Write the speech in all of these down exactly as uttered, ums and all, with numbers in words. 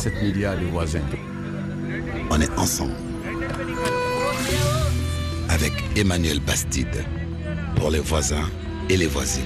sept milliards de voisins. On est ensemble. Avec Emmanuel Bastide, pour les voisins et les voisines.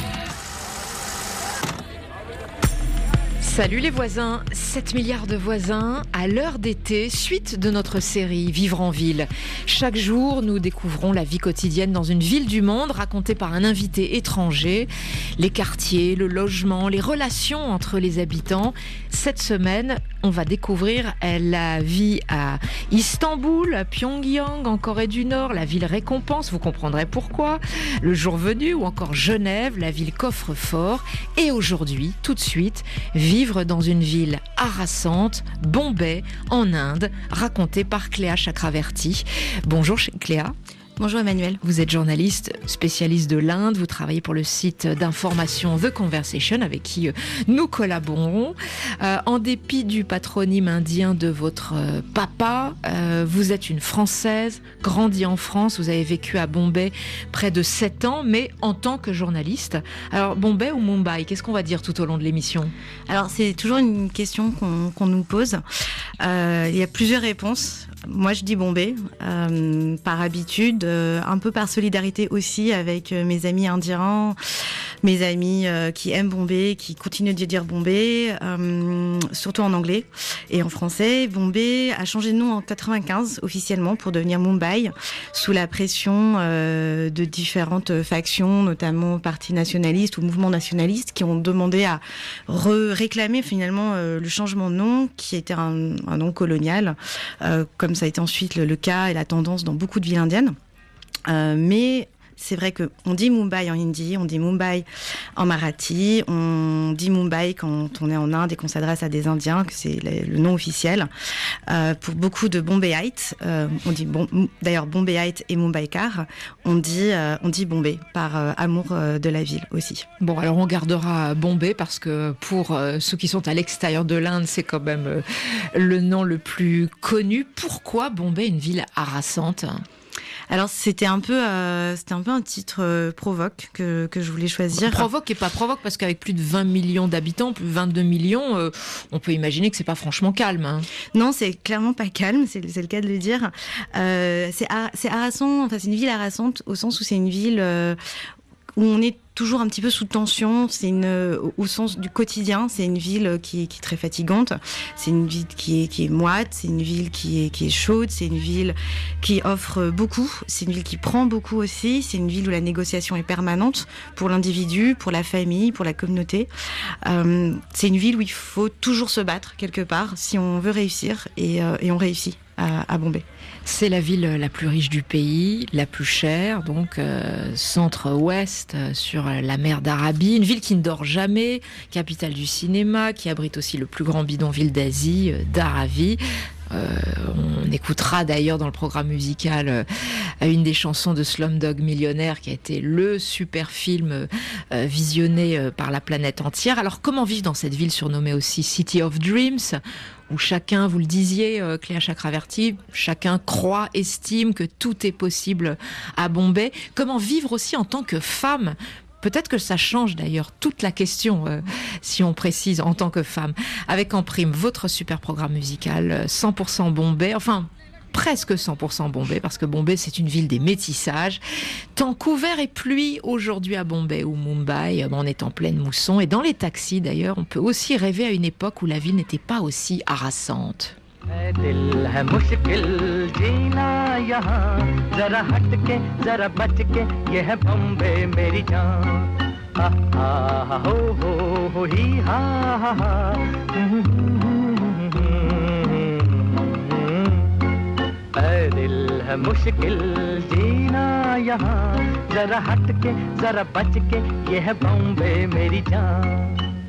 Salut les voisins, sept milliards de voisins à l'heure d'été, suite de notre série Vivre en ville. Chaque jour, nous découvrons la vie quotidienne dans une ville du monde racontée par un invité étranger. Les quartiers, le logement, les relations entre les habitants. Cette semaine, on va découvrir la vie à Istanbul, à Pyongyang, en Corée du Nord, la ville récompense, vous comprendrez pourquoi, le jour venu, ou encore Genève, la ville coffre-fort. Et aujourd'hui, tout de suite, vivre dans une ville harassante, Bombay, en Inde, racontée par Cléa Chakraverty. Bonjour Cléa. Bonjour Emmanuel. Vous êtes journaliste spécialiste de l'Inde, vous travaillez pour le site d'information The Conversation avec qui nous collaborons. Euh, en dépit du patronyme indien de votre euh, papa, euh, vous êtes une Française, grandie en France, vous avez vécu à Bombay près de sept ans, mais en tant que journaliste. Alors Bombay ou Mumbai, qu'est-ce qu'on va dire tout au long de l'émission ? Alors c'est toujours une question qu'on, qu'on nous pose. Euh, il y a plusieurs réponses. Moi, je dis Bombay, euh, par habitude, euh, un peu par solidarité aussi avec euh, mes amis indiens, mes amis euh, qui aiment Bombay, qui continuent de dire Bombay, euh, surtout en anglais et en français. Bombay a changé de nom en quatre-vingt-quinze officiellement pour devenir Mumbai, sous la pression euh, de différentes factions, notamment partis nationalistes ou mouvements nationalistes, qui ont demandé à re- réclamer finalement euh, le changement de nom, qui était un, un nom colonial, euh, comme ça a été ensuite le, le cas et la tendance dans beaucoup de villes indiennes. Euh, mais c'est vrai qu'on dit Mumbai en hindi, on dit Mumbai en marathi, on dit Mumbai quand on est en Inde et qu'on s'adresse à des Indiens, que c'est le, le nom officiel. Euh, pour beaucoup de Bombayites, euh, on dit bon, d'ailleurs Bombayite et Mumbaikar, on dit euh, on dit Bombay par euh, amour euh, de la ville aussi. Bon, alors on gardera Bombay parce que pour euh, ceux qui sont à l'extérieur de l'Inde, c'est quand même euh, le nom le plus connu. Pourquoi Bombay, une ville harassante ? Alors c'était un peu, euh, c'était un peu un titre euh, provoque que que je voulais choisir. Provoque et pas provoque parce qu'avec plus de vingt millions d'habitants, plus de vingt-deux millions, euh, on peut imaginer que c'est pas franchement calme. Hein. Non, c'est clairement pas calme, c'est, c'est le cas de le dire. Euh, c'est c'est harassant, enfin c'est une ville harassante au sens où c'est une ville euh, où on est toujours un petit peu sous tension, c'est une, au sens du quotidien, c'est une ville qui est, qui est très fatigante, c'est une ville qui est, qui est moite, c'est une ville qui est, qui est chaude, c'est une ville qui offre beaucoup, c'est une ville qui prend beaucoup aussi, c'est une ville où la négociation est permanente pour l'individu, pour la famille, pour la communauté. Euh, c'est une ville où il faut toujours se battre quelque part si on veut réussir et, euh, et on réussit à, à Bombay. C'est la ville la plus riche du pays, la plus chère, donc euh, centre-ouest euh, sur la mer d'Arabie, une ville qui ne dort jamais, capitale du cinéma, qui abrite aussi le plus grand bidonville d'Asie, euh, Dharavi. Euh, on écoutera d'ailleurs dans le programme musical euh, une des chansons de Slumdog Millionnaire qui a été le super film euh, visionné euh, par la planète entière. Alors comment vivre dans cette ville surnommée aussi City of Dreams, où chacun, vous le disiez euh, Cléa Chakraverty, chacun croit, estime que tout est possible à Bombay. Comment vivre aussi en tant que femme ? Peut-être que ça change d'ailleurs toute la question, euh, si on précise en tant que femme. Avec en prime votre super programme musical, cent pour cent Bombay, enfin presque cent pour cent Bombay, parce que Bombay c'est une ville des métissages. Temps couvert et pluie aujourd'hui à Bombay ou Mumbai, on est en pleine mousson. Et dans les taxis d'ailleurs, on peut aussi rêver à une époque où la ville n'était pas aussi harassante. दिल है मुश्किल जीना यहाँ जरा हट के जरा बच के ये है बम्बे मेरी जान हा हा हो हो हो ही हा हा ऐ दिल है मुश्किल जीना यहाँ जरा हट के जरा बच के ये है बम्बे मेरी जान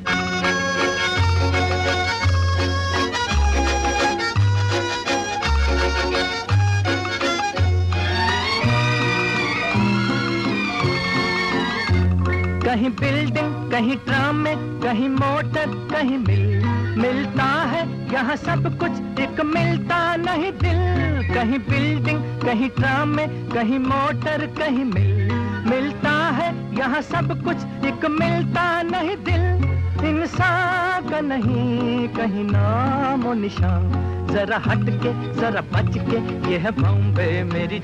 कहीं बिल्डिंग कहीं ट्राम में कहीं मोटर कहीं मिल मिलता है यहाँ सब कुछ एक मिलता नहीं दिल कहीं बिल्डिंग कहीं ट्राम में कहीं मोटर कहीं मिल मिलता है यहाँ सब कुछ एक मिलता नहीं दिल इंसान का नहीं कहीं नाम और निशान जरा हट के जरा बच के ये है बॉम्बे मेरी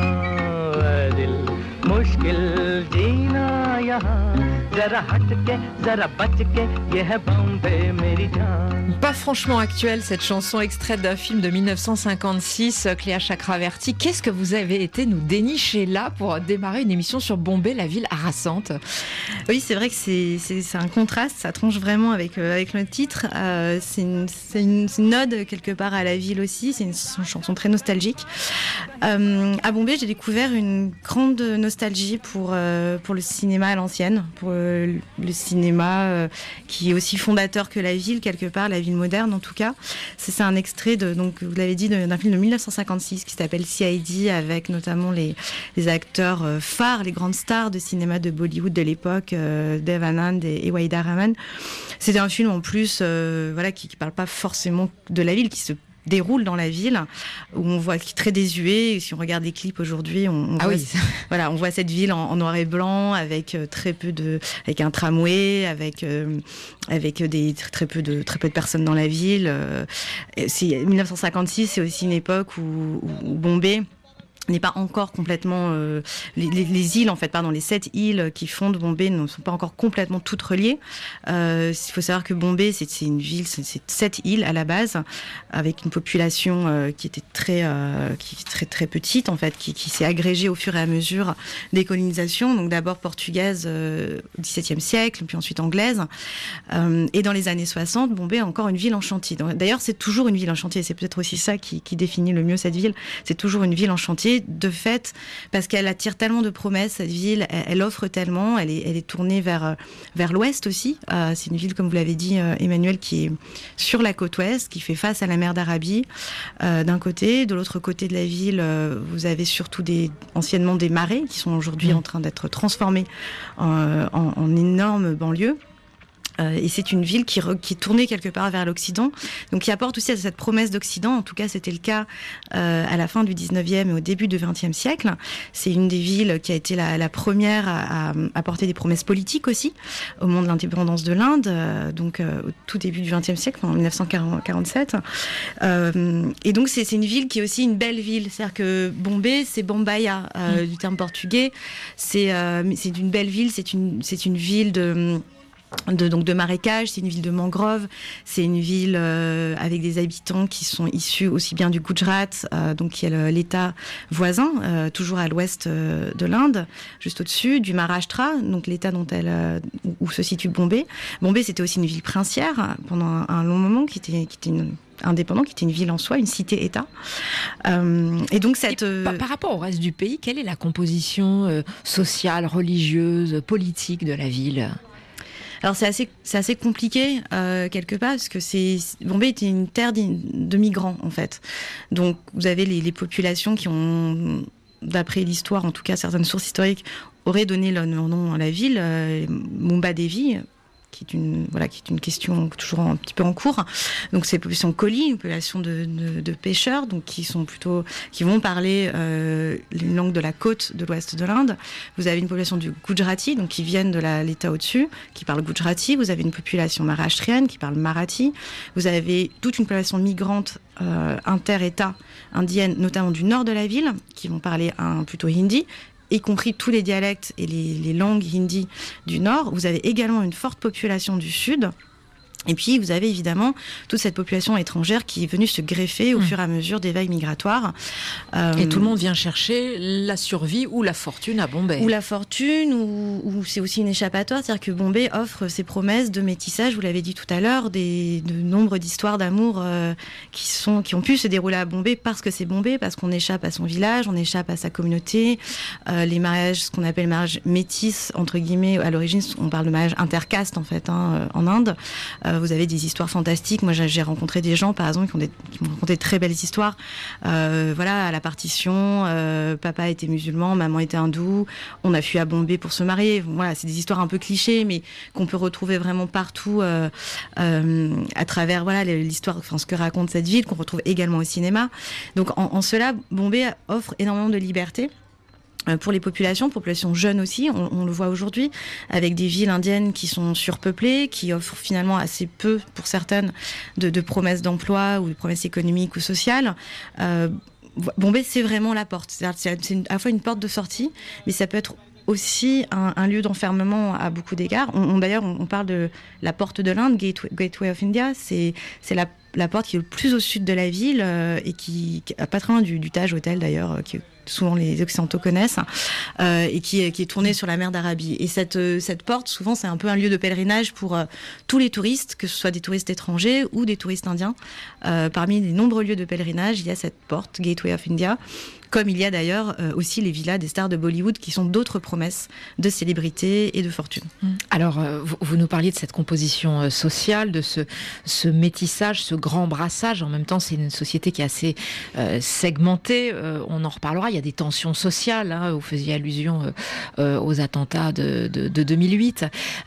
जान दिल मुश्किल जीना यहाँ जरा हट के जरा बच के ये है बॉम्बे मेरी जान. Pas franchement actuelle cette chanson extraite d'un film de dix-neuf cent cinquante-six, Cléa Chakraverty. Qu'est-ce que vous avez été nous dénicher là pour démarrer une émission sur Bombay, la ville harassante? Oui, c'est vrai que c'est, c'est, c'est un contraste, ça tranche vraiment avec, euh, avec le titre. Euh, c'est, une, c'est, une, c'est une ode quelque part à la ville aussi, c'est une, une chanson très nostalgique. Euh, à Bombay, j'ai découvert une grande nostalgie pour, euh, pour le cinéma à l'ancienne, pour euh, le cinéma euh, qui est aussi fondateur que la ville quelque part, la ville moderne en tout cas. C'est, c'est un extrait, de, donc, vous l'avez dit, d'un film de dix-neuf cent cinquante-six qui s'appelle C I D avec notamment les, les acteurs euh, phares, les grandes stars de cinéma de Bollywood de l'époque, euh, Dev Anand et, et Waida Rahman. C'était un film en plus euh, voilà, qui ne parle pas forcément de la ville, qui se déroule dans la ville, où on voit qui est très désuet. Et si on regarde les clips aujourd'hui, on, on, ah voit, oui. voilà, on voit cette ville en, en noir et blanc, avec euh, très peu de, avec un tramway, avec euh, avec des très, très peu de très peu de personnes dans la ville. Euh, c'est, dix-neuf cent cinquante-six, c'est aussi une époque où, où, où Bombay n'est pas encore complètement euh, les, les, les îles en fait pardon les sept îles qui fondent Bombay ne sont pas encore complètement toutes reliées. Euh, il faut savoir que Bombay c'est, c'est une ville, c'est, c'est sept îles à la base avec une population euh, qui était très euh, qui est très très petite en fait, qui, qui s'est agrégée au fur et à mesure des colonisations, donc d'abord portugaise euh, au dix-septième siècle, puis ensuite anglaise. Euh, et dans les années soixante, Bombay est encore une ville en chantier. D'ailleurs, c'est toujours une ville en chantier. C'est peut-être aussi ça qui, qui définit le mieux cette ville. C'est toujours une ville en chantier. De fait, parce qu'elle attire tellement de promesses, cette ville, elle, elle offre tellement, elle est, elle est tournée vers, vers l'ouest aussi. Euh, c'est une ville, comme vous l'avez dit, euh, Emmanuel, qui est sur la côte ouest, qui fait face à la mer d'Arabie, euh, d'un côté. De l'autre côté de la ville, euh, vous avez surtout des, anciennement des marais, qui sont aujourd'hui mmh. en train d'être transformés en, en, en énormes banlieues. Euh, et c'est une ville qui, re, qui est tournée quelque part vers l'Occident, donc qui apporte aussi à cette promesse d'Occident. En tout cas, c'était le cas euh, à la fin du dix-neuvième et au début du vingtième siècle. C'est une des villes qui a été la, la première à, à apporter des promesses politiques aussi au moment de l'indépendance de l'Inde, euh, donc euh, au tout début du vingtième siècle, en dix-neuf cent quarante-sept. Euh, et donc c'est, c'est une ville qui est aussi une belle ville. C'est-à-dire que Bombay, c'est Bombaya euh, mmh. du terme portugais. C'est, euh, c'est une belle ville. C'est une, c'est une ville de De, donc de marécages, c'est une ville de mangroves, c'est une ville euh, avec des habitants qui sont issus aussi bien du Gujarat, euh, donc qui est le, l'État voisin, euh, toujours à l'ouest euh, de l'Inde, juste au-dessus, du Maharashtra, donc l'État dont elle, euh, où se situe Bombay. Bombay, c'était aussi une ville princière pendant un, un long moment, qui était, qui était une indépendant, qui était une ville en soi, une cité-État. Euh, et donc cette... Et par, par rapport au reste du pays, quelle est la composition euh, sociale, religieuse, politique de la ville ? Alors c'est assez, c'est assez compliqué euh, quelque part, parce que c'est, Bombay était une terre de migrants en fait. Donc vous avez les, les populations qui ont, d'après l'histoire, en tout cas certaines sources historiques, auraient donné leur nom à la ville, euh, Mumba Devi, qui est une voilà qui est une question toujours un petit peu en cours. Donc c'est une population Koli, une population de, de, de pêcheurs, donc qui sont plutôt qui vont parler euh, une langue de la côte de l'ouest de l'Inde. Vous avez une population du Gujarati, donc qui viennent de la, l'État au-dessus, qui parle Gujarati. Vous avez une population maharashtrienne qui parle Marathi. Vous avez toute une population migrante euh, inter-État indienne, notamment du nord de la ville, qui vont parler un plutôt hindi, y compris tous les dialectes et les, les langues hindi du Nord. Vous avez également une forte population du Sud. Et puis, vous avez évidemment toute cette population étrangère qui est venue se greffer au mmh. fur et à mesure des vagues migratoires. Euh, et tout le monde vient chercher la survie ou la fortune à Bombay. Ou la fortune, ou, ou c'est aussi une échappatoire. C'est-à-dire que Bombay offre ses promesses de métissage, vous l'avez dit tout à l'heure, des, de nombre d'histoires d'amour euh, qui, sont, qui ont pu se dérouler à Bombay parce que c'est Bombay, parce qu'on échappe à son village, on échappe à sa communauté. Euh, les mariages, ce qu'on appelle mariage métis, entre guillemets, à l'origine, on parle de mariage intercaste en fait, hein, en Inde. Euh, Vous avez des histoires fantastiques. Moi, j'ai rencontré des gens, par exemple, qui, ont des, qui m'ont raconté de très belles histoires. Euh, voilà, à la partition, euh, papa était musulman, maman était hindoue. On a fui à Bombay pour se marier. Voilà, c'est des histoires un peu clichés, mais qu'on peut retrouver vraiment partout euh, euh, à travers voilà l'histoire, enfin ce que raconte cette ville, qu'on retrouve également au cinéma. Donc, en, en cela, Bombay offre énormément de liberté. Pour les populations, populations jeunes aussi, on, on le voit aujourd'hui, avec des villes indiennes qui sont surpeuplées, qui offrent finalement assez peu, pour certaines, de, de promesses d'emploi ou de promesses économiques ou sociales. Euh, Bombay, c'est vraiment la porte. C'est-à-dire, c'est une, à la fois une porte de sortie, mais ça peut être aussi un, un lieu d'enfermement à beaucoup d'égards. On, on, d'ailleurs, on, on parle de la porte de l'Inde, Gateway, Gateway of India. C'est, c'est la, la porte qui est le plus au sud de la ville euh, et qui, qui pas très loin du, du Taj Hotel d'ailleurs, euh, qui souvent les Occidentaux connaissent, euh, et qui, qui est tournée sur la mer d'Arabie. Et cette, euh, cette porte, souvent, c'est un peu un lieu de pèlerinage pour euh, tous les touristes, que ce soit des touristes étrangers ou des touristes indiens. Euh, parmi les nombreux lieux de pèlerinage, il y a cette porte, Gateway of India, comme il y a d'ailleurs euh, aussi les villas des stars de Bollywood, qui sont d'autres promesses de célébrité et de fortune. Alors, euh, vous, vous nous parliez de cette composition euh, sociale, de ce, ce métissage, ce grand brassage. En même temps, c'est une société qui est assez euh, segmentée. Euh, on en reparlera. Il y a des tensions sociales. Hein, vous faisiez allusion euh, euh, aux attentats de, de, de deux mille huit.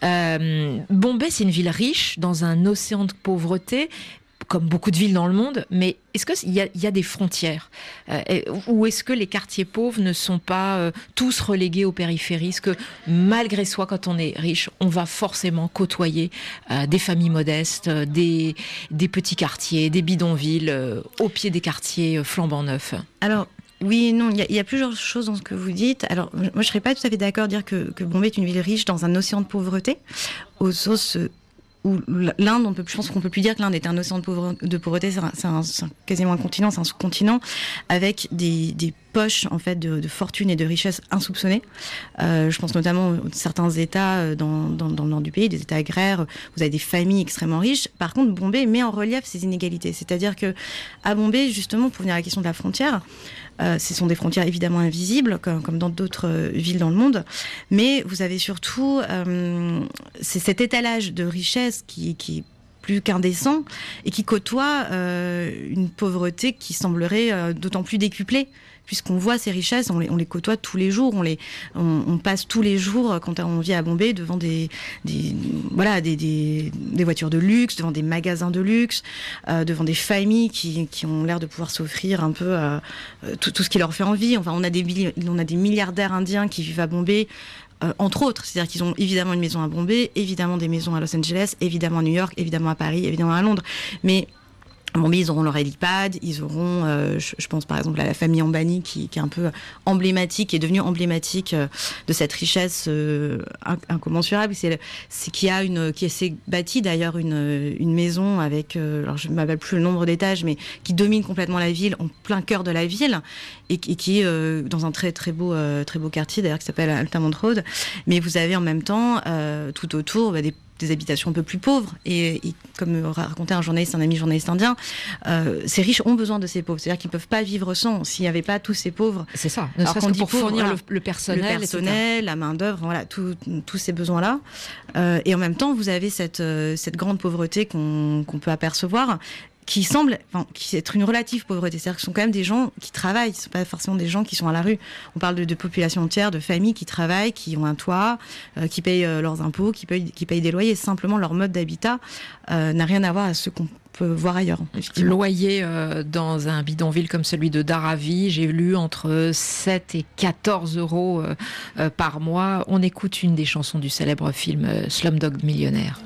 Euh, Bombay, c'est une ville riche dans un océan de pauvreté, comme beaucoup de villes dans le monde, mais est-ce qu'il y, y a des frontières euh, ou est-ce que les quartiers pauvres ne sont pas euh, tous relégués aux périphéries? Est-ce que malgré soi, quand on est riche, on va forcément côtoyer euh, des familles modestes, euh, des, des petits quartiers, des bidonvilles, euh, au pied des quartiers euh, flambant neufs? Alors, oui et non, il y, y a plusieurs choses dans ce que vous dites. Alors, moi, je ne serais pas tout à fait d'accord à dire que, que Bombay est une ville riche dans un océan de pauvreté, au sens où l'Inde, on peut, je pense qu'on peut plus dire que l'Inde est un océan de, pauvre, de pauvreté, c'est, un, c'est, un, c'est quasiment un continent, c'est un sous-continent, avec des, des poches en fait de, de fortune et de richesse insoupçonnées. Euh, je pense notamment à certains États dans, dans, dans le nord du pays, des États agraires, vous avez des familles extrêmement riches. Par contre, Bombay met en relief ces inégalités. C'est-à-dire que à Bombay, justement, pour venir à la question de la frontière, Euh, ce sont des frontières évidemment invisibles, comme, comme dans d'autres euh, villes dans le monde, mais vous avez surtout euh, c'est cet étalage de richesse qui, qui est plus qu'indécent et qui côtoie euh, une pauvreté qui semblerait euh, d'autant plus décuplée, puisqu'on voit ces richesses, on les, on les côtoie tous les jours, on, les, on, on passe tous les jours, quand on vit à Bombay, devant des, des, voilà, des, des, des voitures de luxe, devant des magasins de luxe, euh, devant des familles qui, qui ont l'air de pouvoir s'offrir un peu euh, tout, tout ce qui leur fait envie. Enfin, on a des, on a des milliardaires indiens qui vivent à Bombay, Euh, entre autres, c'est-à-dire qu'ils ont évidemment une maison à Bombay, évidemment des maisons à Los Angeles, évidemment à New York, évidemment à Paris, évidemment à Londres, mais à Bombay, ils auront leur hélipad, ils auront, euh, je, je pense par exemple à la famille Ambani qui, qui est un peu emblématique, qui est devenue emblématique euh, de cette richesse euh, incommensurable. C'est, c'est qui a une, qui s'est bâti d'ailleurs une, une maison avec, euh, alors je ne m'appelle plus le nombre d'étages, mais qui domine complètement la ville, en plein cœur de la ville, et, et qui est euh, dans un très très beau, euh, très beau quartier d'ailleurs qui s'appelle Altamont Road. Mais vous avez en même temps euh, tout autour bah, des des habitations un peu plus pauvres et, et comme racontait un journaliste, un ami journaliste indien, euh, ces riches ont besoin de ces pauvres, c'est-à-dire qu'ils ne peuvent pas vivre sans. S'il n'y avait pas tous ces pauvres, c'est ça. Ne serait-ce que pour pauvres, fournir voilà, le, le personnel, le personnel, la main d'œuvre, voilà, tout, tous ces besoins-là. Euh, et en même temps, vous avez cette euh, cette grande pauvreté qu'on qu'on peut apercevoir, qui semble enfin, qui être une relative pauvreté. C'est-à-dire que ce sont quand même des gens qui travaillent, ce ne sont pas forcément des gens qui sont à la rue. On parle de, de populations entières, de familles qui travaillent, qui ont un toit, euh, qui payent euh, leurs impôts, qui payent, qui payent des loyers. Simplement, leur mode d'habitat euh, n'a rien à voir à ce qu'on peut voir ailleurs. Loyer euh, dans un bidonville comme celui de Dharavi, j'ai lu entre sept et quatorze euros euh, euh, par mois. On écoute une des chansons du célèbre film euh, Slumdog Millionnaire.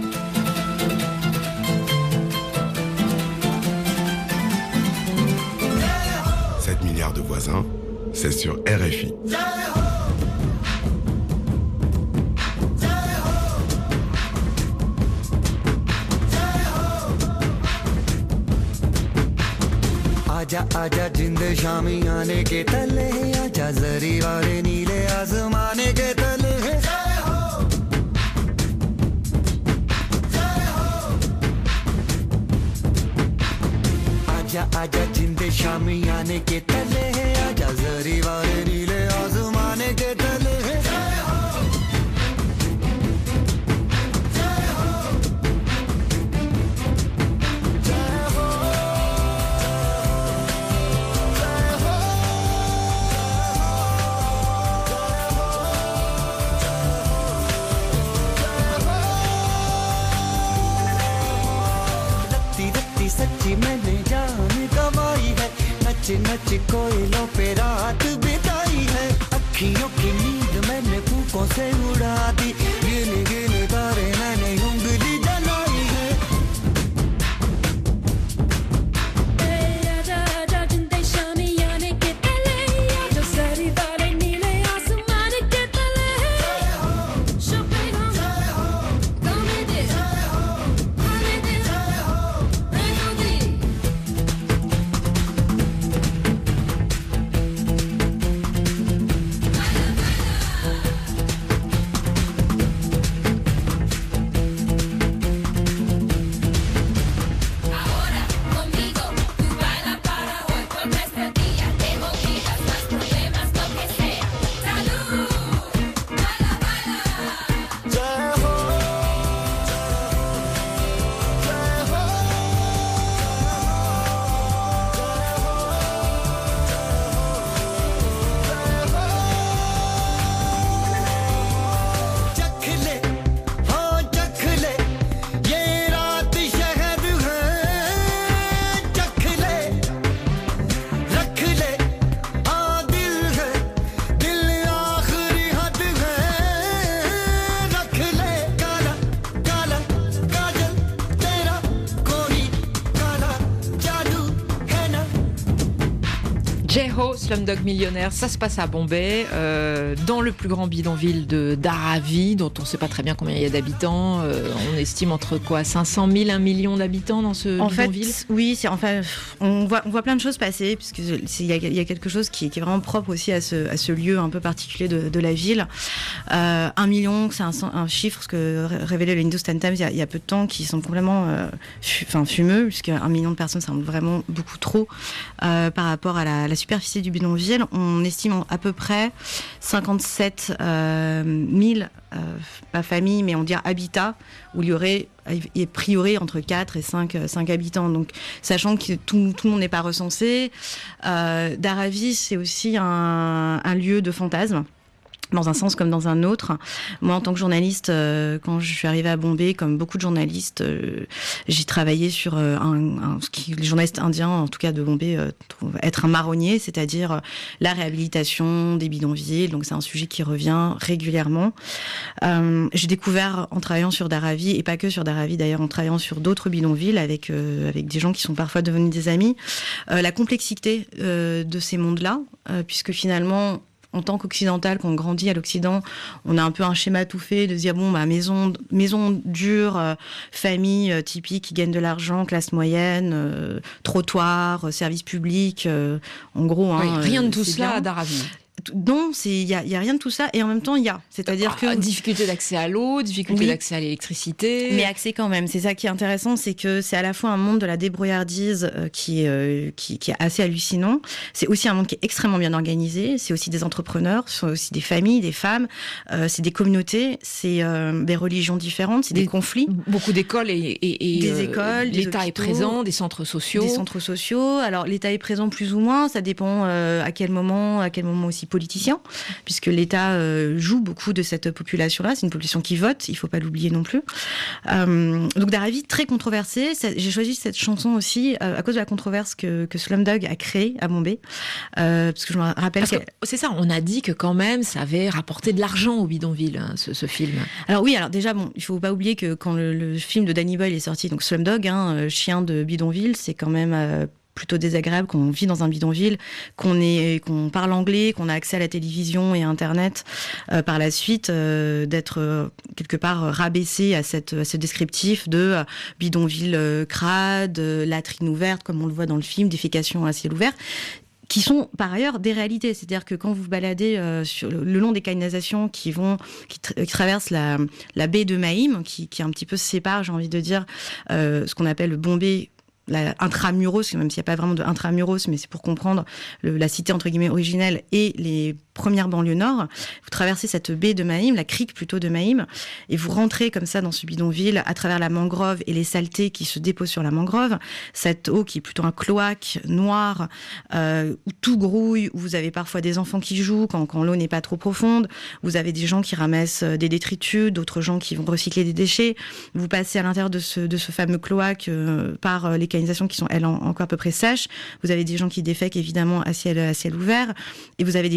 sept milliards de voisins, c'est sur R F I. आजा आजा जिंद शामी आने के तले आजा जरी वाले नीले आसमाने के तले आजा आजा जिंद शामी आने के तले आजा जरी वाले नीले आसमाने के तले सच्ची मैंने जान गवाई है नच नच कोयलों पे रात बिताई है अखियों की नींद मैंने फूकों से उड़ा दी गिने गिने तारे मैंने उंगली जलाई है आजा आजा जिंदे शामियाने के तले जो सारी वाले नीले आसमान के तले शोपे हम गाने दे गाने दे रहने दे Ahora conmigo, tú baila para hoy por nuestro día. Te motivas, más problemas, lo que sea. Salud, baila, baila. चख ले हाँ चख ले ये रात शहद है चख ले रख ले हाँ दिल है दिल आखिरी हद है रख ले काला काला काजल तेरा कोई काला जादू है ना Jeho, Slumdog Millionnaire, ça se passe à Bombay, euh, dans le plus grand bidonville de Dharavi, dont on ne sait pas très bien combien il y a d'habitants. Euh, on estime entre quoi, cinq cent mille, un million d'habitants dans ce En bidonville. fait, oui, c'est enfin, on voit, on voit plein de choses passer, puisque c'est- il y, a- il y a quelque chose qui, qui est vraiment propre aussi à ce, à ce lieu un peu particulier de, de la ville. Euh, un million, c'est un, un chiffre que ré- révélait le Hindustan Times il y a, il y a peu de temps, qui sont complètement, euh, fu- enfin, fumeux, puisque un million de personnes, c'est vraiment beaucoup trop euh, par rapport à la, la superficie du bidonville. On estime à peu près cinquante-sept mille, euh, pas familles, mais on dirait habitats, où il y aurait a priori entre quatre et cinq, cinq habitants. Donc, sachant que tout, tout le monde n'est pas recensé, euh, Dharavi, c'est aussi un, un lieu de fantasmes. Dans un sens comme dans un autre. Moi, en tant que journaliste, euh, quand je suis arrivée à Bombay, comme beaucoup de journalistes, euh, j'ai travaillé sur euh, un, un, ce qui les journalistes indiens, en tout cas de Bombay, euh, trouvent être un marronnier, c'est-à-dire euh, la réhabilitation des bidonvilles. Donc, c'est un sujet qui revient régulièrement. Euh, j'ai découvert en travaillant sur Dharavi, et pas que sur Dharavi d'ailleurs, en travaillant sur d'autres bidonvilles avec euh, avec des gens qui sont parfois devenus des amis, euh, la complexité euh, de ces mondes-là, euh, puisque finalement en tant qu'occidental, quand on grandit à l'Occident, on a un peu un schéma tout fait de dire bon bah maison maison dure, euh, famille euh, typique qui gagne de l'argent, classe moyenne, euh, trottoir, euh, service public, euh, en gros. Oui, hein, rien de euh, tout c'est cela bien. à Dharavi. Non, c'est il y a, y a rien de tout ça et en même temps il y a, c'est-à-dire Ah, que difficulté d'accès à l'eau, difficulté Oui. d'accès à l'électricité. mais accès quand même. C'est ça qui est intéressant, c'est que c'est à la fois un monde de la débrouillardise euh, qui, est, euh, qui, qui est assez hallucinant. C'est aussi un monde qui est extrêmement bien organisé. C'est aussi des entrepreneurs, c'est aussi des familles, des femmes, euh, c'est des communautés, c'est euh, des religions différentes, c'est des, Des- conflits. Beaucoup d'écoles et, et- et, Des euh, écoles, des l'État est hôpitaux, présent, des centres sociaux. Des centres sociaux. Alors l'État est présent plus ou moins, ça dépend euh, à quel moment, à quel moment aussi politicien, puisque l'État euh, joue beaucoup de cette population-là. C'est une population qui vote, il faut pas l'oublier non plus. Euh, donc Dharavi, très controversé. Ça- J'ai choisi cette chanson aussi euh, à cause de la controverse que, que Slumdog a créée à Bombay, euh, parce que je me rappelle Parce que qu'elle- c'est ça, on a dit que quand même ça avait rapporté de l'argent au bidonville, hein, ce, ce film. Alors oui, alors déjà, bon, il faut pas oublier que quand le, le film de Danny Boyle est sorti, donc Slumdog, hein, euh, chien de bidonville, c'est quand même euh, plutôt désagréable quand on vit dans un bidonville, qu'on est, qu'on parle anglais, qu'on a accès à la télévision et à Internet euh, par la suite, euh, d'être euh, quelque part euh, rabaissé à, cette, à ce descriptif de euh, bidonville euh, crade, euh, latrine ouverte, comme on le voit dans le film, défécation à ciel ouvert, qui sont par ailleurs des réalités. C'est-à-dire que quand vous vous baladez euh, sur le, le long des canalisations qui vont, qui, tra- qui traversent la, la baie de Maïm, qui, qui un petit peu sépare, j'ai envie de dire, euh, ce qu'on appelle le Bombay, la intramuros, même s'il n'y a pas vraiment de intramuros, mais c'est pour comprendre le, la cité entre guillemets originelle et les premières banlieues nord. Vous traversez cette baie de Maïm, la crique plutôt de Maïm, et vous rentrez comme ça dans ce bidonville à travers la mangrove et les saletés qui se déposent sur la mangrove. Cette eau qui est plutôt un cloaque noir, euh, où tout grouille, où vous avez parfois des enfants qui jouent quand, quand l'eau n'est pas trop profonde. Vous avez des gens qui ramassent des détritus, d'autres gens qui vont recycler des déchets. Vous passez à l'intérieur de ce, de ce fameux cloaque euh, par les canalisations qui sont, elles, en, encore à peu près sèches. Vous avez des gens qui défèquent, évidemment, à ciel, à ciel ouvert. Et vous avez des familles qui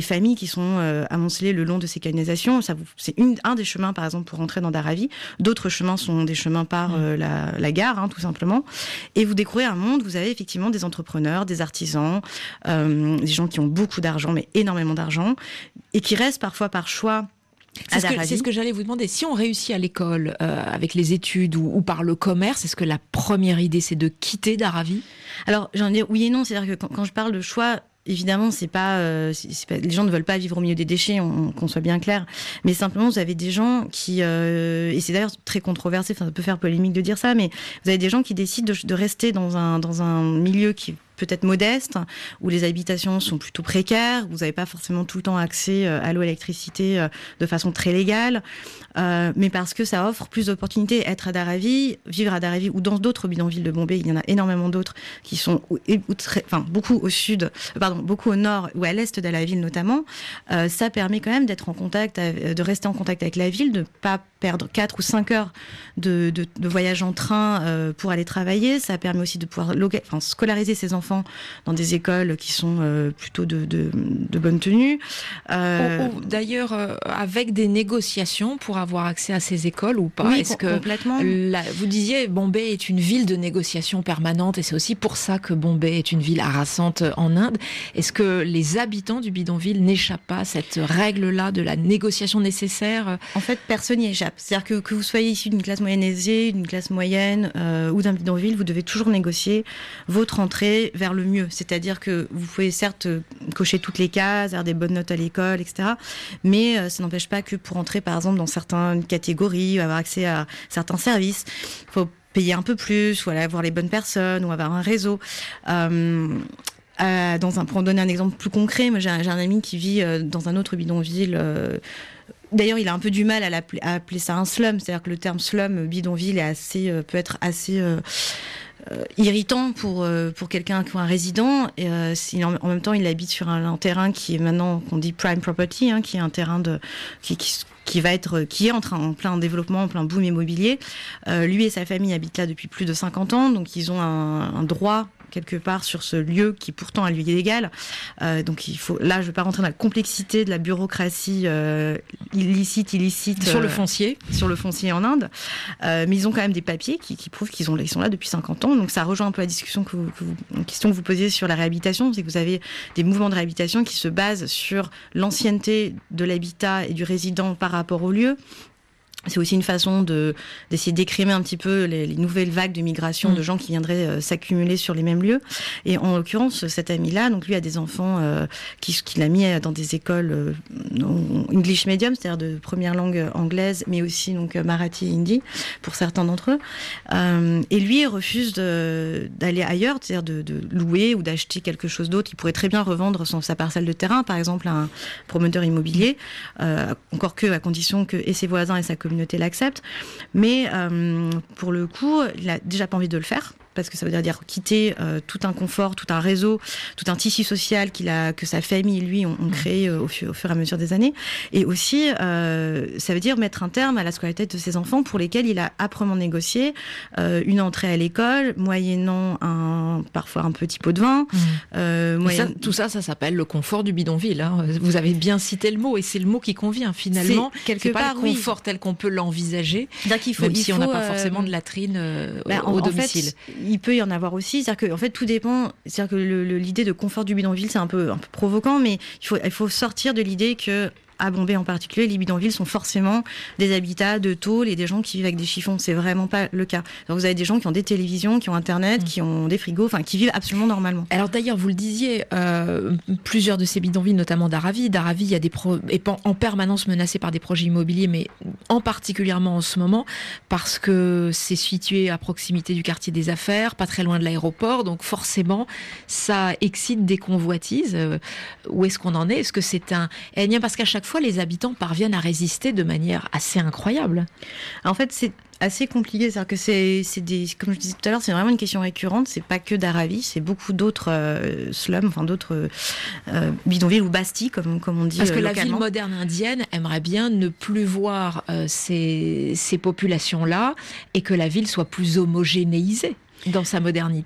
qui sont euh, amoncelés le long de ces canalisations. Ça vous, c'est une, un des chemins, par exemple, pour rentrer dans Dharavi. D'autres chemins sont des chemins par euh, la, la gare, hein, tout simplement. Et vous découvrez un monde, vous avez effectivement des entrepreneurs, des artisans, euh, des gens qui ont beaucoup d'argent, mais énormément d'argent, et qui restent parfois par choix. C'est ce, que, c'est ce que j'allais vous demander. Si on réussit à l'école euh, avec les études ou, ou par le commerce, est-ce que la première idée, c'est de quitter Dharavi ? Alors, j'en ai oui et non. C'est-à-dire que quand, quand je parle de choix, évidemment, c'est pas, euh, c'est, c'est pas, les gens ne veulent pas vivre au milieu des déchets, on, qu'on soit bien clair. Mais simplement, vous avez des gens qui, euh, et c'est d'ailleurs très controversé, enfin, ça peut faire polémique de dire ça, mais vous avez des gens qui décident de, de rester dans un, dans un milieu qui peut-être modeste, où les habitations sont plutôt précaires, vous n'avez pas forcément tout le temps accès à l'eau et à l'électricité de façon très légale, euh, mais parce que ça offre plus d'opportunités. Être à Dharavi, vivre à Dharavi ou dans d'autres bidonvilles de Bombay, il y en a énormément d'autres qui sont ou, ou très, enfin, beaucoup au sud, pardon, beaucoup au nord ou à l'est de la ville notamment. Euh, ça permet quand même d'être en contact, de rester en contact avec la ville, de ne pas perdre quatre ou cinq heures de, de, de voyage en train euh, pour aller travailler. Ça permet aussi de pouvoir loga- enfin, scolariser ses enfants dans des écoles qui sont euh, plutôt de, de, de bonne tenue. Euh... Ou, ou, d'ailleurs, euh, avec des négociations pour avoir accès à ces écoles ou pas. Oui, Est-ce com- que complètement. La, vous disiez, Bombay est une ville de négociation permanente et c'est aussi pour ça que Bombay est une ville harassante en Inde. Est-ce que les habitants du bidonville n'échappent pas à cette règle-là de la négociation nécessaire ? En fait, personne n'y échappe. C'est-à-dire que, que vous soyez issu d'une classe moyenne aisée, d'une classe moyenne euh, ou d'un bidonville, vous devez toujours négocier votre entrée vers le mieux. C'est-à-dire que vous pouvez certes cocher toutes les cases, avoir des bonnes notes à l'école, et cetera. Mais euh, ça n'empêche pas que pour entrer, par exemple, dans certaines catégories, avoir accès à certains services, il faut payer un peu plus, ou aller voir les bonnes personnes, ou avoir un réseau. Euh, euh, dans un, pour donner un exemple plus concret, moi j'ai un, j'ai un ami qui vit euh, dans un autre bidonville. Euh, D'ailleurs, il a un peu du mal à, à appeler ça un slum. C'est-à-dire que le terme slum, bidonville, est assez, euh, peut être assez euh, euh, irritant pour, euh, pour quelqu'un qui est un résident. Et, euh, en, en même temps, il habite sur un, un terrain qui est maintenant, qu'on dit prime property, hein, qui est un terrain de, qui, qui, qui va être, qui est en train, en plein développement, en plein boom immobilier. Euh, lui et sa famille habitent là depuis plus de cinquante ans, donc ils ont un, un droit quelque part sur ce lieu qui pourtant est lui illégal. Euh, donc il faut, là je ne vais pas rentrer dans la complexité de la bureaucratie euh, illicite, illicite. Sur euh, le foncier. Sur le foncier en Inde. Euh, mais ils ont quand même des papiers qui, qui prouvent qu'ils ont, ils sont là depuis cinquante ans. Donc ça rejoint un peu la discussion que vous, que vous, une question que vous posiez sur la réhabilitation. C'est que vous avez des mouvements de réhabilitation qui se basent sur l'ancienneté de l'habitat et du résident par rapport au lieu. C'est aussi une façon de, d'essayer d'écrimer un petit peu les, les nouvelles vagues de migration mmh. de gens qui viendraient euh, s'accumuler sur les mêmes lieux. Et en l'occurrence, cet ami-là, donc lui a des enfants euh, qui, qu'il a mis dans des écoles euh, English medium, c'est-à-dire de première langue anglaise, mais aussi donc marathi et hindi pour certains d'entre eux. Euh, et lui refuse de, d'aller ailleurs, c'est-à-dire de, de louer ou d'acheter quelque chose d'autre. Il pourrait très bien revendre son, sa parcelle de terrain, par exemple, à un promoteur immobilier, euh, encore que à condition que et ses voisins et sa communauté l'accepte, mais euh, pour le coup, il a déjà pas envie de le faire. Parce que ça veut dire, dire quitter euh, tout un confort, tout un réseau, tout un tissu social qu'il a, que sa famille et lui ont, ont créé euh, au, fu- au fur et à mesure des années. Et aussi, euh, ça veut dire mettre un terme à la scolarité de ses enfants pour lesquels il a âprement négocié euh, une entrée à l'école, moyennant un, parfois un petit pot de vin. Mmh. Euh, moyen... ça, tout ça, ça s'appelle le confort du bidonville. Hein. Vous avez bien cité le mot, et c'est le mot qui convient finalement. C'est, quelque c'est part, pas le confort oui. tel qu'on peut l'envisager, il faut, même il si faut, on n'a pas euh... forcément de latrine euh, bah, au, en, au domicile. En fait, il peut y en avoir aussi, c'est-à-dire que en fait tout dépend, c'est-à-dire que le, le, l'idée de confort du bidonville c'est un peu un peu provoquant, mais il faut il faut sortir de l'idée que à Bombay en particulier, les bidonvilles sont forcément des habitats de tôle et des gens qui vivent avec des chiffons. C'est vraiment pas le cas. Donc vous avez des gens qui ont des télévisions, qui ont Internet, mmh. qui ont des frigos, enfin qui vivent absolument normalement. Alors d'ailleurs, vous le disiez, euh, plusieurs de ces bidonvilles, notamment Dharavi, Dharavi, il y a des pro- est en permanence menacé par des projets immobiliers, mais en particulièrement en ce moment parce que c'est situé à proximité du quartier des affaires, pas très loin de l'aéroport, donc forcément ça excite des convoitises. Euh, où est-ce qu'on en est ? Est-ce que c'est un énième ? Parce qu'à chaque fois, les habitants parviennent à résister de manière assez incroyable. En fait, c'est assez compliqué, c'est-à-dire que c'est, c'est des, comme je disais tout à l'heure, c'est vraiment une question récurrente. C'est pas que Dharavi, c'est beaucoup d'autres euh, slums, enfin d'autres euh, bidonvilles ou bastis, comme comme on dit. Parce que euh, la localement. ville moderne indienne aimerait bien ne plus voir euh, ces ces populations-là et que la ville soit plus homogénéisée dans sa modernité.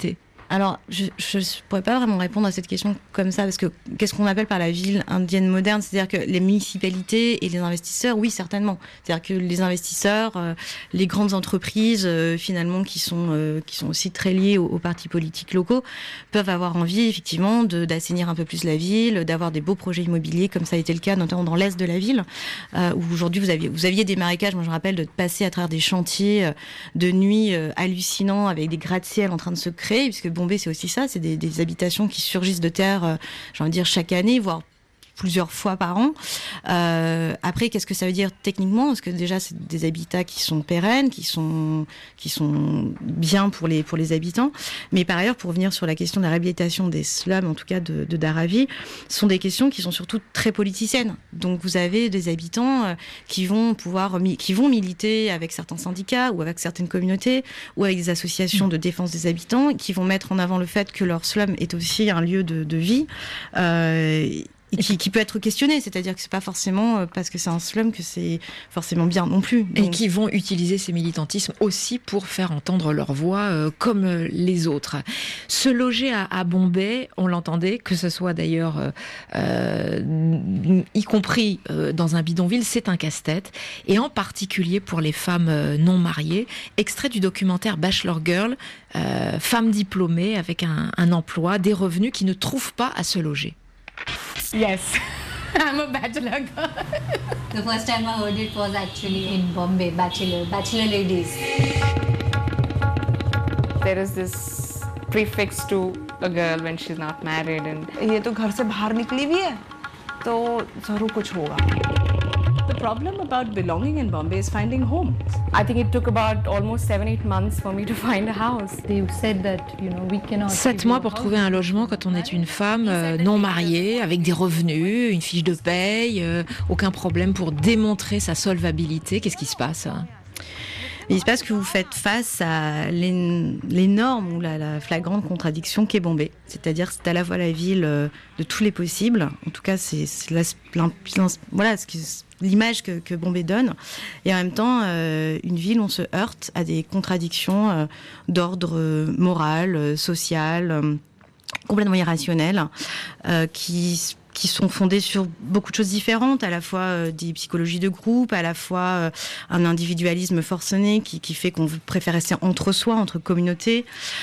Alors, je ne pourrais pas vraiment répondre à cette question comme ça, parce que qu'est-ce qu'on appelle par la ville indienne moderne ? C'est-à-dire que les municipalités et les investisseurs, oui, certainement. C'est-à-dire que les investisseurs, euh, les grandes entreprises, euh, finalement, qui sont, euh, qui sont aussi très liées aux, aux partis politiques locaux, peuvent avoir envie, effectivement, de, d'assainir un peu plus la ville, d'avoir des beaux projets immobiliers, comme ça a été le cas, notamment dans l'est de la ville, euh, où aujourd'hui, vous aviez, vous aviez des marécages. Moi, je me rappelle de passer à travers des chantiers euh, de nuit euh, hallucinants, avec des gratte-ciel en train de se créer, puisque Bombay, c'est aussi ça, c'est des, des habitations qui surgissent de terre, euh, j'ai envie de dire, chaque année, voire plusieurs fois par an. Euh, après, qu'est-ce que ça veut dire techniquement ? Parce que déjà, c'est des habitats qui sont pérennes, qui sont, qui sont bien pour les, pour les habitants. Mais par ailleurs, pour revenir sur la question de la réhabilitation des slums, en tout cas de, de Dharavi, ce sont des questions qui sont surtout très politiciennes. Donc, vous avez des habitants euh, qui vont pouvoir, qui vont militer avec certains syndicats ou avec certaines communautés ou avec des associations de défense des habitants qui vont mettre en avant le fait que leur slum est aussi un lieu de, de vie. Euh, Et qui, qui peut être questionné, c'est-à-dire que c'est pas forcément parce que c'est un slum que c'est forcément bien non plus. Donc... Et qui vont utiliser ces militantismes aussi pour faire entendre leur voix euh, comme les autres. Se loger à, à Bombay, on l'entendait, que ce soit d'ailleurs, euh, euh, y compris euh, dans un bidonville, c'est un casse-tête. Et en particulier pour les femmes euh, non mariées. Extrait du documentaire Bachelor Girl, euh, femmes diplômées avec un, un emploi, des revenus qui ne trouvent pas à se loger. Yes, I'm a bachelor girl. The first time I heard it was actually in Bombay, bachelor, bachelor ladies. There is this prefix to a girl when she's not married and ये तो घर से बाहर निकली भी है, तो जरूर कुछ होगा. The problem about belonging in Bombay is finding home. I think it took about almost seven, eight months for me to find a house. They said that, you know, we cannot. Sept mois pour trouver un logement quand on est une femme euh, non mariée, avec des revenus, une fiche de paye, euh, aucun problème pour démontrer sa solvabilité. Qu'est-ce qui se passe ? Il se passe que vous faites face à l'énorme ou la, la flagrante contradiction qu'est Bombay. C'est-à-dire que c'est à la fois la ville de tous les possibles, en tout cas c'est, c'est la, voilà, ce qui, l'image que, que Bombay donne, et en même temps euh, une ville où on se heurte à des contradictions euh, d'ordre moral, euh, social, euh, complètement irrationnel, euh, qui qui sont fondées sur beaucoup de choses différentes, à la fois euh, des psychologies de groupe, à la fois euh, un individualisme forcené qui, qui fait qu'on préfère rester entre soi, entre communautés.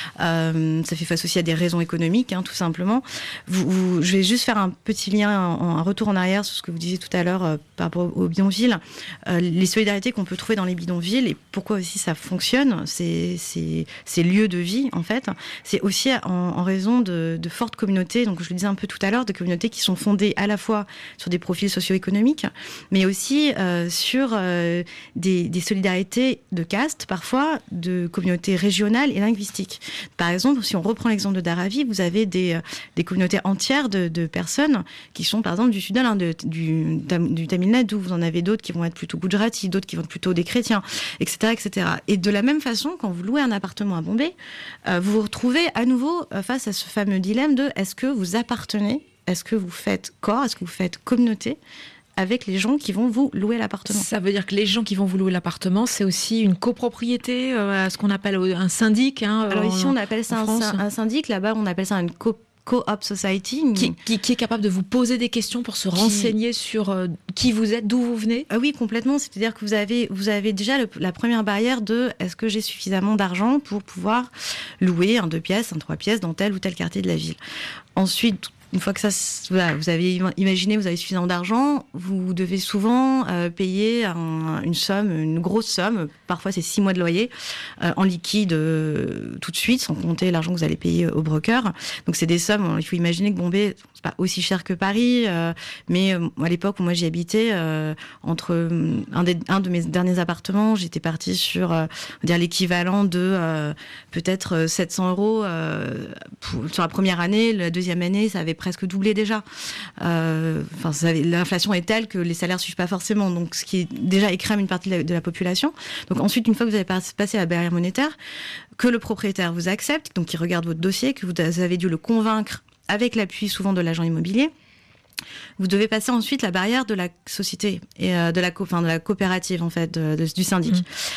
Euh, ça fait face aussi à des raisons économiques, hein, tout simplement. Vous, vous, je vais juste faire un petit lien, un, un retour en arrière sur ce que vous disiez tout à l'heure euh, par rapport aux bidonvilles. Euh, les solidarités qu'on peut trouver dans les bidonvilles et pourquoi aussi ça fonctionne, ces, ces, ces lieux de vie, en fait, c'est aussi en, en raison de, de fortes communautés, donc je le disais un peu tout à l'heure, de communautés qui sont fondée à la fois sur des profils socio-économiques, mais aussi euh, sur euh, des, des solidarités de caste, parfois de communautés régionales et linguistiques. Par exemple, si on reprend l'exemple de Dharavi, vous avez des, des communautés entières de, de personnes qui sont, par exemple, du Sud, hein, de, du, du Tamil Nadu. Vous en avez d'autres qui vont être plutôt Gujarati, d'autres qui vont être plutôt des chrétiens, et cetera, et cetera. Et de la même façon, quand vous louez un appartement à Bombay, euh, vous vous retrouvez à nouveau euh, face à ce fameux dilemme de est-ce que vous appartenez, est-ce que vous faites corps, est-ce que vous faites communauté avec les gens qui vont vous louer l'appartement. Ça veut dire que les gens qui vont vous louer l'appartement, c'est aussi une copropriété, euh, ce qu'on appelle un syndic. Hein, Alors ici, en, on appelle ça un, un syndic, là-bas, on appelle ça une co co-op society. Qui, qui, qui est capable de vous poser des questions pour se qui... renseigner sur euh, qui vous êtes, d'où vous venez. Ah oui, complètement. C'est-à-dire que vous avez, vous avez déjà le, la première barrière de est-ce que j'ai suffisamment d'argent pour pouvoir louer un deux pièces, un trois pièces dans tel ou tel quartier de la ville. Ensuite, une fois que ça, voilà, vous avez imaginé, vous avez suffisamment d'argent, vous devez souvent euh, payer un, une somme, une grosse somme, parfois c'est six mois de loyer, euh, en liquide euh, tout de suite, sans compter l'argent que vous allez payer au broker. Donc c'est des sommes, il faut imaginer que Bombay, c'est pas aussi cher que Paris, euh, mais euh, à l'époque où moi j'y habitais, euh, entre un, des, un de mes derniers appartements, j'étais partie sur euh, on va dire l'équivalent de euh, peut-être sept cents euros euh, pour, sur la première année. La deuxième année, ça avait presque doublé déjà. Euh, enfin, ça, l'inflation est telle que les salaires ne suivent pas forcément, donc ce qui est déjà écrème une partie de la, de la population. Donc ensuite, une fois que vous avez passé la barrière monétaire, que le propriétaire vous accepte, donc il regarde votre dossier, que vous avez dû le convaincre avec l'appui souvent de l'agent immobilier, vous devez passer ensuite la barrière de la société et euh, de la, co- enfin, de la coopérative en fait, de, de, du syndic. Mmh.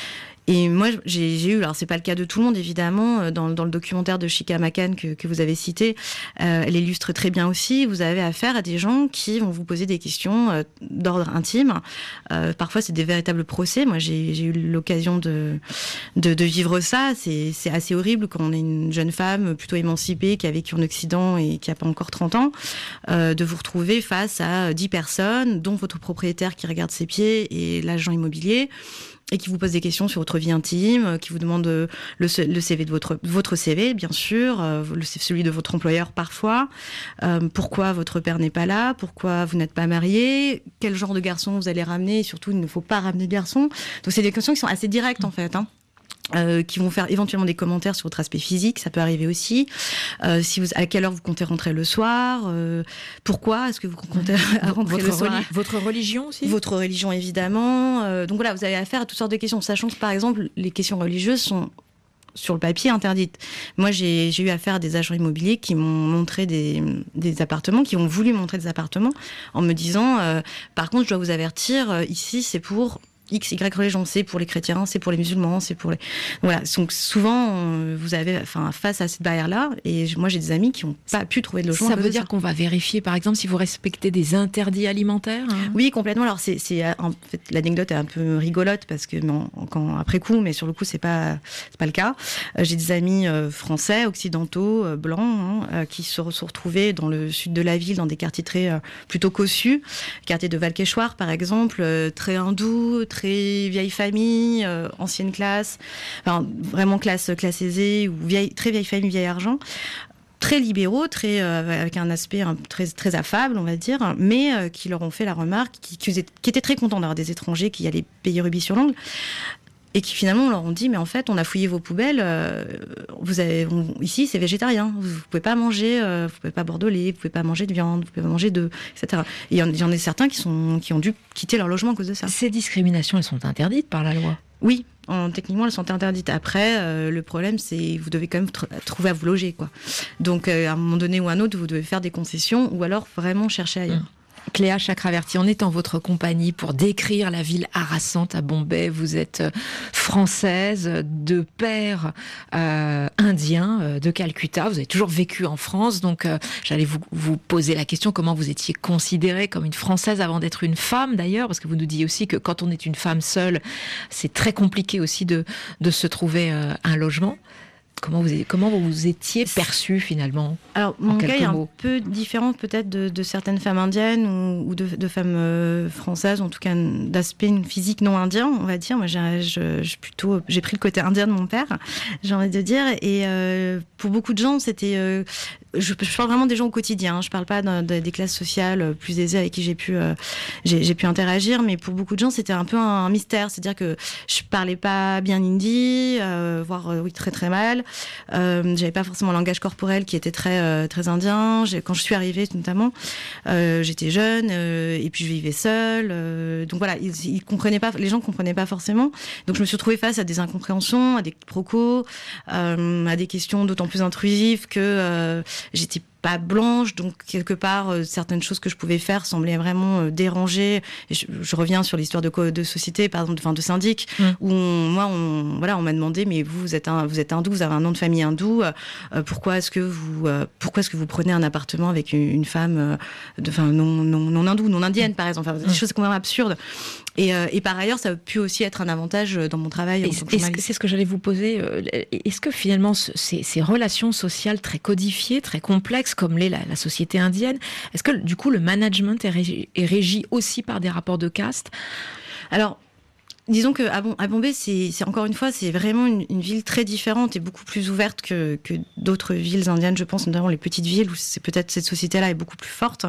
Et moi, j'ai, j'ai eu, alors c'est pas le cas de tout le monde évidemment, dans, dans le documentaire de Chika Makhan que, que vous avez cité, euh, elle illustre très bien aussi. Vous avez affaire à des gens qui vont vous poser des questions euh, d'ordre intime. Euh, parfois, c'est des véritables procès. Moi, j'ai, j'ai eu l'occasion de, de, de vivre ça. C'est, c'est assez horrible quand on est une jeune femme plutôt émancipée qui a vécu en Occident et qui a pas encore trente ans, euh, de vous retrouver face à dix personnes, dont votre propriétaire qui regarde ses pieds et l'agent immobilier, et qui vous pose des questions sur votre vie intime, qui vous demande le, le C V de votre, votre C V, bien sûr, euh, le, celui de votre employeur parfois, euh, pourquoi votre père n'est pas là, pourquoi vous n'êtes pas marié, quel genre de garçon vous allez ramener, et surtout il ne faut pas ramener de garçon. Donc c'est des questions qui sont assez directes en fait, hein. Euh, qui vont faire éventuellement des commentaires sur votre aspect physique, ça peut arriver aussi. Euh, si vous, à quelle heure vous comptez rentrer le soir, euh, pourquoi est-ce que vous comptez rentrer votre le soir, reli- votre religion aussi, votre religion évidemment. Euh, donc voilà, vous avez affaire à toutes sortes de questions, sachant que par exemple les questions religieuses sont sur le papier interdites. Moi j'ai, j'ai eu affaire à des agents immobiliers qui m'ont montré des, des appartements, qui ont voulu montrer des appartements en me disant euh, par contre je dois vous avertir, euh, ici c'est pour X, Y religion, c'est pour les chrétiens, c'est pour les musulmans, c'est pour les... Voilà, donc souvent, on, vous avez enfin, face à cette barrière-là, et moi j'ai des amis qui n'ont pas pu trouver de logement. Ça veut dire ça. Qu'on va vérifier, par exemple, si vous respectez des interdits alimentaires, hein. Oui, complètement. Alors, c'est, c'est, en fait, l'anecdote est un peu rigolote, parce que, non, quand, après coup, mais sur le coup, c'est pas, c'est pas le cas. Euh, j'ai des amis euh, français, occidentaux, euh, blancs, hein, euh, qui se sont retrouvés dans le sud de la ville, dans des quartiers très, euh, plutôt cossus, quartier de Valkeshwar, par exemple, euh, très hindou, très très vieille famille, euh, ancienne classe, enfin vraiment classe classe aisée ou vieille, très vieille famille, vieil argent, très libéraux, très euh, avec un aspect un, très très affable, on va dire, mais euh, qui leur ont fait la remarque, qui, qui, qui étaient très contents d'avoir des étrangers qui allaient payer rubis sur l'ongle. Et qui finalement leur ont dit, mais en fait, on a fouillé vos poubelles, euh, vous avez, on, ici c'est végétarien, vous ne pouvez pas manger, euh, vous pouvez pas boire de lait, vous pouvez pas manger de viande, vous pouvez pas manger d'œufs, et cetera. Et il y, y en a certains qui, sont, qui ont dû quitter leur logement à cause de ça. Ces discriminations, elles sont interdites par la loi ? Oui, en, techniquement, elles sont interdites. Après, euh, le problème, c'est vous devez quand même tr- trouver à vous loger, quoi. Donc, euh, à un moment donné ou à un autre, vous devez faire des concessions ou alors vraiment chercher ailleurs. Mmh. Cléa Chakraverty, on est en votre compagnie pour décrire la ville harassante à Bombay. Vous êtes française, de père euh, indien euh, de Calcutta. Vous avez toujours vécu en France, donc euh, j'allais vous, vous poser la question comment vous étiez considérée comme une Française avant d'être une femme d'ailleurs, parce que vous nous disiez aussi que quand on est une femme seule, c'est très compliqué aussi de, de se trouver euh, un logement. Comment vous, comment vous étiez perçue finalement ? Alors, mon cas est un peu différent peut-être de, de certaines femmes indiennes ou, ou de, de femmes euh, françaises, en tout cas d'aspect physique non indien, on va dire. Moi, j'ai, je, je plutôt, j'ai pris le côté indien de mon père, j'ai envie de dire. Et euh, pour beaucoup de gens, c'était... Euh, je, je parle vraiment des gens au quotidien, hein. Je parle pas de, de, des classes sociales plus aisées avec qui j'ai pu, euh, j'ai, j'ai pu interagir, mais pour beaucoup de gens, c'était un peu un, un mystère. C'est-à-dire que je parlais pas bien hindi, euh, voire euh, oui, très très mal. Euh, j'avais pas forcément un langage corporel qui était très euh, très indien. J'ai, quand je suis arrivée notamment, euh, j'étais jeune euh, et puis je vivais seule. Euh, donc voilà, ils, ils comprenaient pas, les gens comprenaient pas forcément. Donc je me suis retrouvée face à des incompréhensions, à des quiproquos, euh, à des questions d'autant plus intrusives que euh, j'étais pas blanche, donc quelque part euh, certaines choses que je pouvais faire semblaient vraiment euh, déranger. Et je, je reviens sur l'histoire de, co- de société, par exemple, de, enfin, de syndic, mmh. où on, moi, on, voilà, on m'a demandé, mais vous, vous êtes un, vous êtes hindou, vous avez un nom de famille hindou, euh, pourquoi est-ce que vous, euh, pourquoi est-ce que vous prenez un appartement avec une, une femme, euh, de, enfin non, non, non hindoue, non indienne, par exemple, enfin, des mmh. choses complètement absurdes. Et, euh, et par ailleurs, ça a pu aussi être un avantage dans mon travail. En tant que journaliste. C'est ce que j'allais vous poser. Est-ce que finalement, ces, ces relations sociales très codifiées, très complexes, comme l'est la, la société indienne, est-ce que du coup le management est régi, est régi aussi par des rapports de caste ? Alors, disons que à, bon, à Bombay, c'est, c'est encore une fois, c'est vraiment une, une ville très différente et beaucoup plus ouverte que, que d'autres villes indiennes, je pense, notamment les petites villes où c'est peut-être cette société-là est beaucoup plus forte.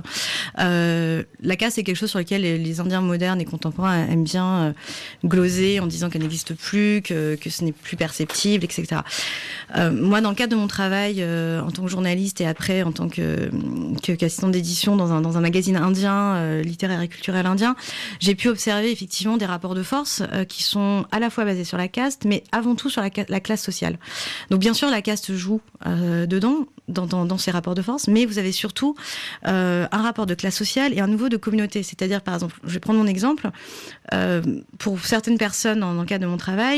Euh, la caste, c'est quelque chose sur lequel les, les Indiens modernes et contemporains aiment bien euh, gloser en disant qu'elle n'existe plus, que, que ce n'est plus perceptible, et cetera. Euh, moi, dans le cadre de mon travail euh, en tant que journaliste et après en tant que, que qu'assistante d'édition dans un, dans un magazine indien, euh, littéraire et culturel indien, j'ai pu observer effectivement des rapports de force qui sont à la fois basés sur la caste, mais avant tout sur la, la classe sociale. Donc bien sûr, la caste joue euh, dedans, dans, dans, dans ces rapports de force, mais vous avez surtout euh, un rapport de classe sociale et un niveau de communauté. C'est-à-dire, par exemple, je vais prendre mon exemple, euh, pour certaines personnes, dans, dans le cadre de mon travail,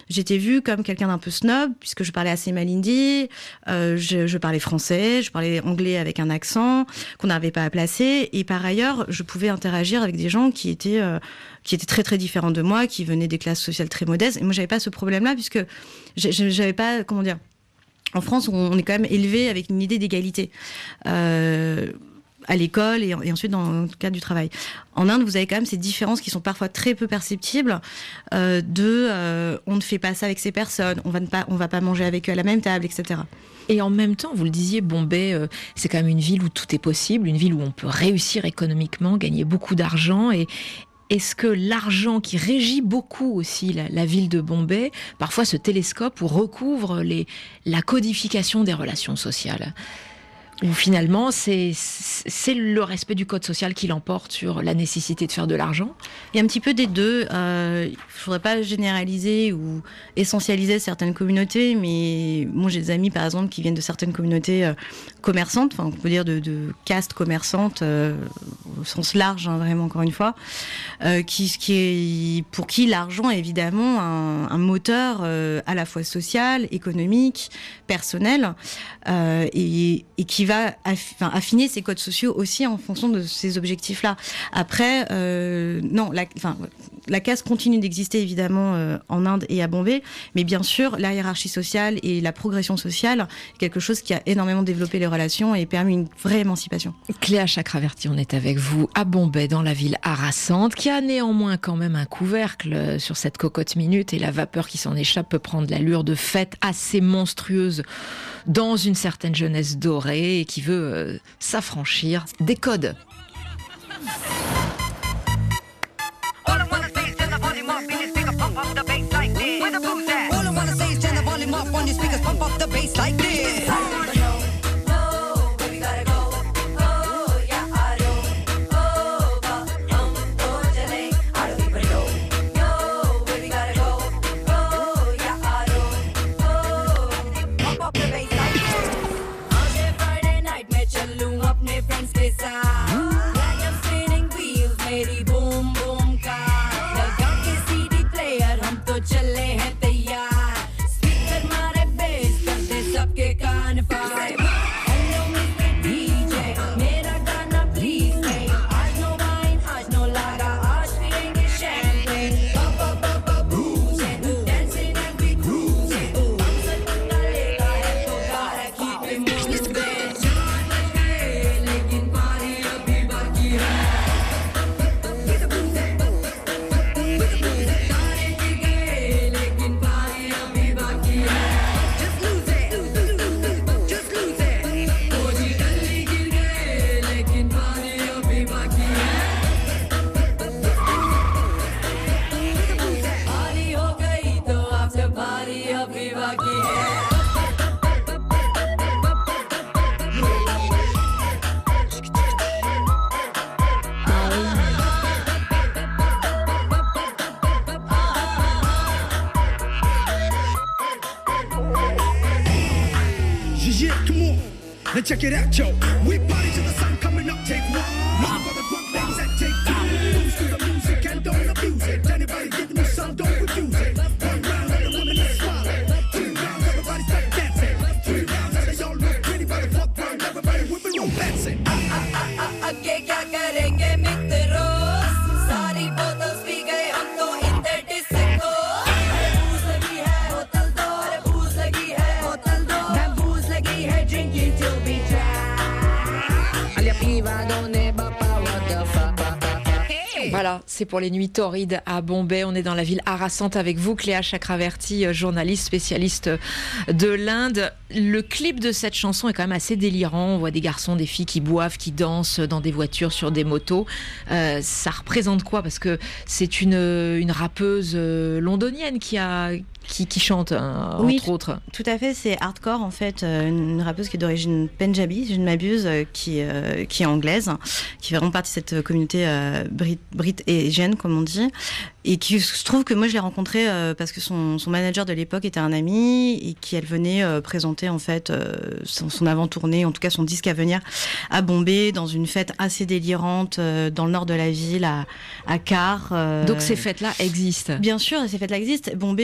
j'étais vue comme quelqu'un d'un peu snob, puisque je parlais assez mal hindi, euh, je, je parlais français, je parlais anglais avec un accent qu'on n'arrivait pas à placer. Et par ailleurs, je pouvais interagir avec des gens qui étaient, euh, qui étaient très très différents de moi, qui venaient des classes sociales très modestes. Et moi, j'avais pas ce problème-là, puisque j'avais pas, comment dire, en France, on est quand même élevé avec une idée d'égalité. Euh, à l'école et, et ensuite dans le cadre du travail. En Inde, vous avez quand même ces différences qui sont parfois très peu perceptibles euh, de euh, on ne fait pas ça avec ces personnes, on va ne pas on va pas manger avec eux à la même table, et cetera. Et en même temps, vous le disiez, Bombay, euh, c'est quand même une ville où tout est possible, une ville où on peut réussir économiquement, gagner beaucoup d'argent. Et est-ce que l'argent qui régit beaucoup aussi la, la ville de Bombay, parfois se télescope ou recouvre les, la codification des relations sociales ? Ou finalement, c'est, c'est le respect du code social qui l'emporte sur la nécessité de faire de l'argent ? Il y a un petit peu des deux. Euh, il ne faudrait pas généraliser ou essentialiser certaines communautés, mais moi j'ai des amis par exemple qui viennent de certaines communautés euh, commerçantes, enfin on peut dire de, de castes commerçantes euh, au sens large, hein, vraiment encore une fois, euh, qui, qui est, pour qui l'argent est évidemment un, un moteur euh, à la fois social, économique, personnel, euh, et, et qui va aff- enfin, affiner ses codes sociaux aussi en fonction de ces objectifs-là. Après, euh, non, la, enfin, la caste continue d'exister évidemment euh, en Inde et à Bombay, mais bien sûr, la hiérarchie sociale et la progression sociale est quelque chose qui a énormément développé les relations et permis une vraie émancipation. Cléa Chakraverty, on est avec vous à Bombay, dans la ville harassante, qui a néanmoins quand même un couvercle sur cette cocotte minute, et la vapeur qui s'en échappe peut prendre l'allure de fête assez monstrueuse dans une certaine jeunesse dorée et qui veut euh, s'affranchir des codes. Check it out, yo. We party till the sun coming up. Take one. Looking for the drunk ladies that take two. Moves to the music and don't abuse it. Anybody giving you some, don't refuse it. One round, let the women just swallow. Two rounds, everybody start dancing. Three rounds, they all look pretty, but the fourth round, everybody whip it, romancing. आगे क्या करेंगे मित्रों सारी बोतल पी गए हम तो इधर डिस्को बूज लगी है बोतल दो अरे बूज लगी है बोतल दो मैं बूज लगी है drinking till we drown alle piva donne bappa what the fuck. Voilà, c'est pour les nuits torrides à Bombay. On est dans la ville harassante avec vous, Cléa Chakraverty, journaliste spécialiste de l'Inde. Le clip de cette chanson est quand même assez délirant. On voit des garçons, des filles qui boivent, qui dansent dans des voitures, sur des motos. Euh, ça représente quoi ? Parce que c'est une, une rappeuse londonienne qui a... Qui, qui chante, hein, oui, entre autres. Tout à fait, c'est hardcore en fait, une rappeuse qui est d'origine punjabi, si je ne m'abuse, qui, euh, qui est anglaise, qui fait vraiment partie de cette communauté euh, brit, brit et gène, comme on dit, et qui se trouve que moi je l'ai rencontrée euh, parce que son, son manager de l'époque était un ami et qui elle venait euh, présenter en fait euh, son, son avant-tournée, en tout cas son disque à venir à Bombay, dans une fête assez délirante euh, dans le nord de la ville, à, à Car. Euh... Donc ces fêtes-là existent. Bien sûr, ces fêtes-là existent. Bombay, mais d'autres villes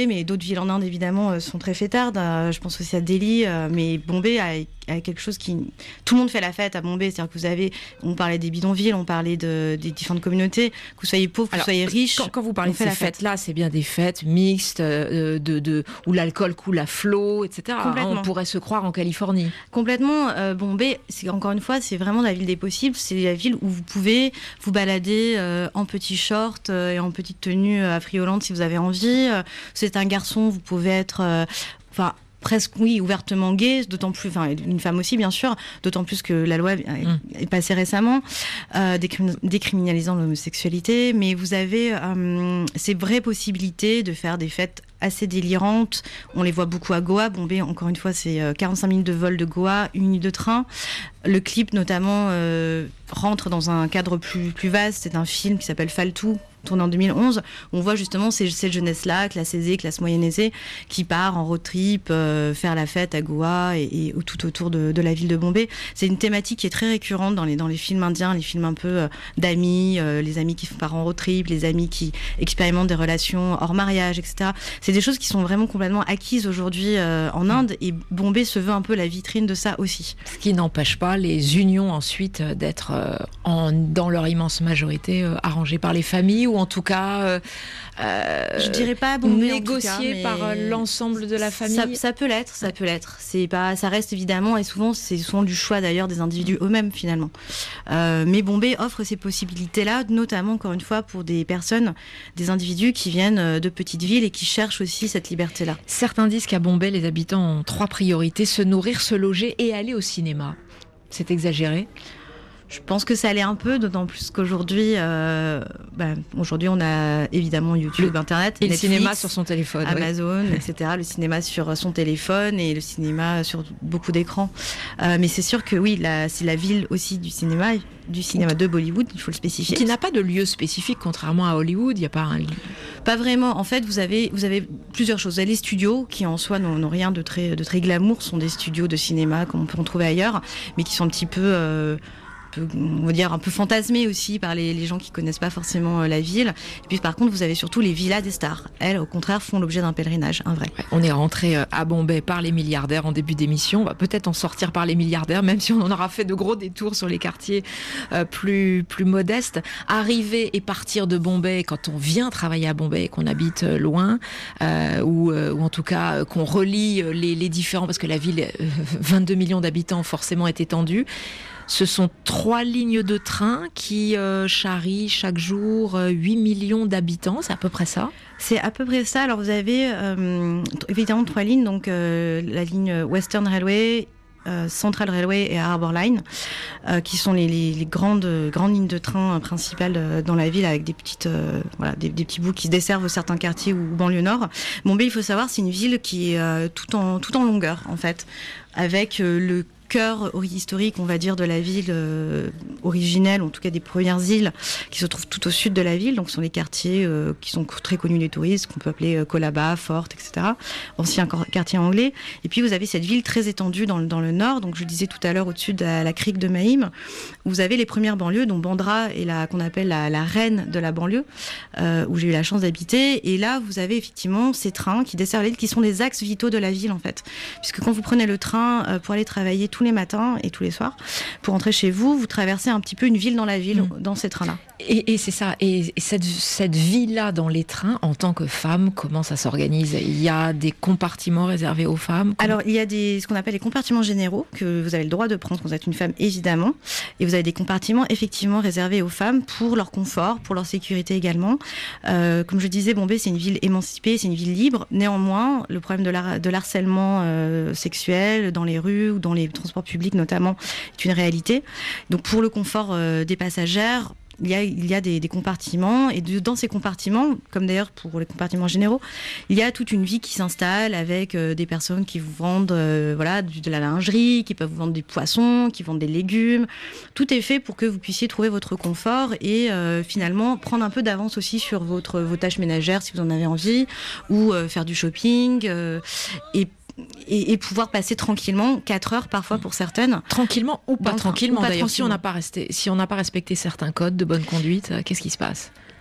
villes en Inde, évidemment, euh, sont très fêtardes. Euh, je pense aussi à Delhi, euh, mais Bombay a, a quelque chose qui... Tout le monde fait la fête à Bombay. C'est-à-dire que vous avez... On parlait des bidonvilles, on parlait de, des différentes communautés. Que vous soyez pauvre, que Alors, vous soyez riche. Quand, quand vous parlez on de fait ces la fête. fêtes-là, c'est bien des fêtes mixtes, euh, de, de, où l'alcool coule à flot, et cetera. Complètement. On pourrait se croire en Californie. Complètement. Euh, Bombay, c'est, encore une fois, c'est vraiment la ville des possibles. C'est la ville où vous pouvez vous balader euh, en petit short euh, et en petite tenue euh, affriolante si vous avez envie. Euh, c'est un garçon, vous pouvez être... euh, Enfin... presque, oui, ouvertement gay, d'autant plus, enfin, une femme aussi, bien sûr, d'autant plus que la loi est, est passée récemment, euh, décrimin- décriminalisant l'homosexualité, mais vous avez euh, ces vraies possibilités de faire des fêtes assez délirantes. On les voit beaucoup à Goa. Bombay, encore une fois, c'est euh, quarante-cinq minutes de vol de Goa, une nuit de train. Le clip, notamment, euh, rentre dans un cadre plus, plus vaste. C'est un film qui s'appelle Faltou, tourné en deux mille onze. On voit justement ces, cette jeunesse-là, classe aisée, classe moyenne aisée, qui part en road trip, euh, faire la fête à Goa et, et tout autour de, de la ville de Bombay. C'est une thématique qui est très récurrente dans les, dans les films indiens, les films un peu euh, d'amis, euh, les amis qui partent en road trip, les amis qui expérimentent des relations hors mariage, et cetera. C'est des choses qui sont vraiment complètement acquises aujourd'hui euh, en Inde, et Bombay se veut un peu la vitrine de ça aussi. Ce qui n'empêche pas les unions ensuite d'être euh, en, dans leur immense majorité euh, arrangées par les familles, ou en tout cas euh, euh, je dirais pas Bombay, négociées en tout cas, mais par euh, l'ensemble de la famille. Ça, ça peut l'être, ça peut l'être. C'est pas, ça reste évidemment, et souvent c'est souvent du choix d'ailleurs des individus eux-mêmes finalement. Euh, mais Bombay offre ces possibilités-là, notamment encore une fois pour des personnes, des individus qui viennent de petites villes et qui cherchent aussi cette liberté-là. Certains disent qu'à Bombay, les habitants ont trois priorités: se nourrir, se loger et aller au cinéma. C'est exagéré? Je pense que ça allait un peu, d'autant plus qu'aujourd'hui, euh, bah, aujourd'hui on a évidemment YouTube, le, Internet, et Netflix, le cinéma sur son téléphone, Amazon, oui. et cetera. Le cinéma sur son téléphone et le cinéma sur beaucoup d'écrans. Euh, mais c'est sûr que oui, la, c'est la ville aussi du cinéma, du cinéma de Bollywood, il faut le spécifier. Qui n'a pas de lieu spécifique, contrairement à Hollywood, il n'y a pas un lieu. Pas vraiment. En fait, vous avez, vous avez plusieurs choses. Vous avez les studios qui en soi n'ont, n'ont rien de très, de très glamour, sont des studios de cinéma comme on peut en trouver ailleurs, mais qui sont un petit peu... Euh, Peu, on va dire un peu fantasmé aussi par les, les gens qui connaissent pas forcément euh, la ville. Et puis par contre, vous avez surtout les villas des stars. Elles, au contraire, font l'objet d'un pèlerinage, un vrai. Ouais, on est rentré euh, à Bombay par les milliardaires en début d'émission. On va peut-être en sortir par les milliardaires, même si on en aura fait de gros détours sur les quartiers euh, plus plus modestes. Arriver et partir de Bombay quand on vient travailler à Bombay et qu'on habite euh, loin, euh, ou, euh, ou en tout cas euh, qu'on relie les, les différents, parce que la ville, euh, vingt-deux millions d'habitants, forcément est étendue. Ce sont trois lignes de train qui euh, charrient chaque jour euh, huit millions d'habitants, c'est à peu près ça? C'est à peu près ça. Alors vous avez euh, évidemment trois lignes, donc euh, la ligne Western Railway, euh, Central Railway et Harbour Line, euh, qui sont les, les, les grandes, grandes lignes de train principales euh, dans la ville, avec des, petites, euh, voilà, des, des petits bouts qui desservent certains quartiers ou banlieues nord. Bombay, il faut savoir, c'est une ville qui est euh, tout, en, tout en longueur, en fait, avec euh, le cœur historique, on va dire, de la ville euh, originelle, en tout cas des premières îles, qui se trouvent tout au sud de la ville. Donc, ce sont les quartiers euh, qui sont très connus des touristes, qu'on peut appeler euh, Colaba, Fort, et cetera. Ancien quartier anglais. Et puis, vous avez cette ville très étendue dans le, dans le nord. Donc, je disais tout à l'heure, au-dessus de la, la crique de Mahim, où vous avez les premières banlieues, dont Bandra est la, qu'on appelle la, la reine de la banlieue, euh, où j'ai eu la chance d'habiter. Et là, vous avez effectivement ces trains qui desservent l'île, qui sont des axes vitaux de la ville, en fait. Puisque quand vous prenez le train euh, pour aller travailler tous les matins et tous les soirs, pour rentrer chez vous, vous traversez un petit peu une ville dans la ville, mmh. dans ces trains-là. Et, et c'est ça. Et cette, cette vie-là dans les trains, en tant que femme, comment ça s'organise? Il y a des compartiments réservés aux femmes? Comment... Alors, il y a des, ce qu'on appelle les compartiments généraux, que vous avez le droit de prendre quand vous êtes une femme, évidemment. Et vous avez des compartiments, effectivement, réservés aux femmes pour leur confort, pour leur sécurité également. Euh, comme je disais, Bombay, c'est une ville émancipée, c'est une ville libre. Néanmoins, le problème de, la, de l'harcèlement euh, sexuel dans les rues ou dans les transports publics, notamment, est une réalité. Donc, pour le confort euh, des passagères, Il y a, il y a des, des compartiments, et de, dans ces compartiments, comme d'ailleurs pour les compartiments généraux, il y a toute une vie qui s'installe avec euh, des personnes qui vous vendent euh, voilà, de, de la lingerie, qui peuvent vous vendre des poissons, qui vendent des légumes. Tout est fait pour que vous puissiez trouver votre confort et euh, finalement prendre un peu d'avance aussi sur votre, vos tâches ménagères si vous en avez envie, ou euh, faire du shopping, euh, et Et, et pouvoir passer tranquillement quatre heures parfois pour certaines. Tranquillement ou pas Dans, tranquillement ou pas d'ailleurs. tranquillement. Si on n'a pas resté, si on n'a pas respecté certains codes de bonne conduite, euh, qu'est-ce qui se passe?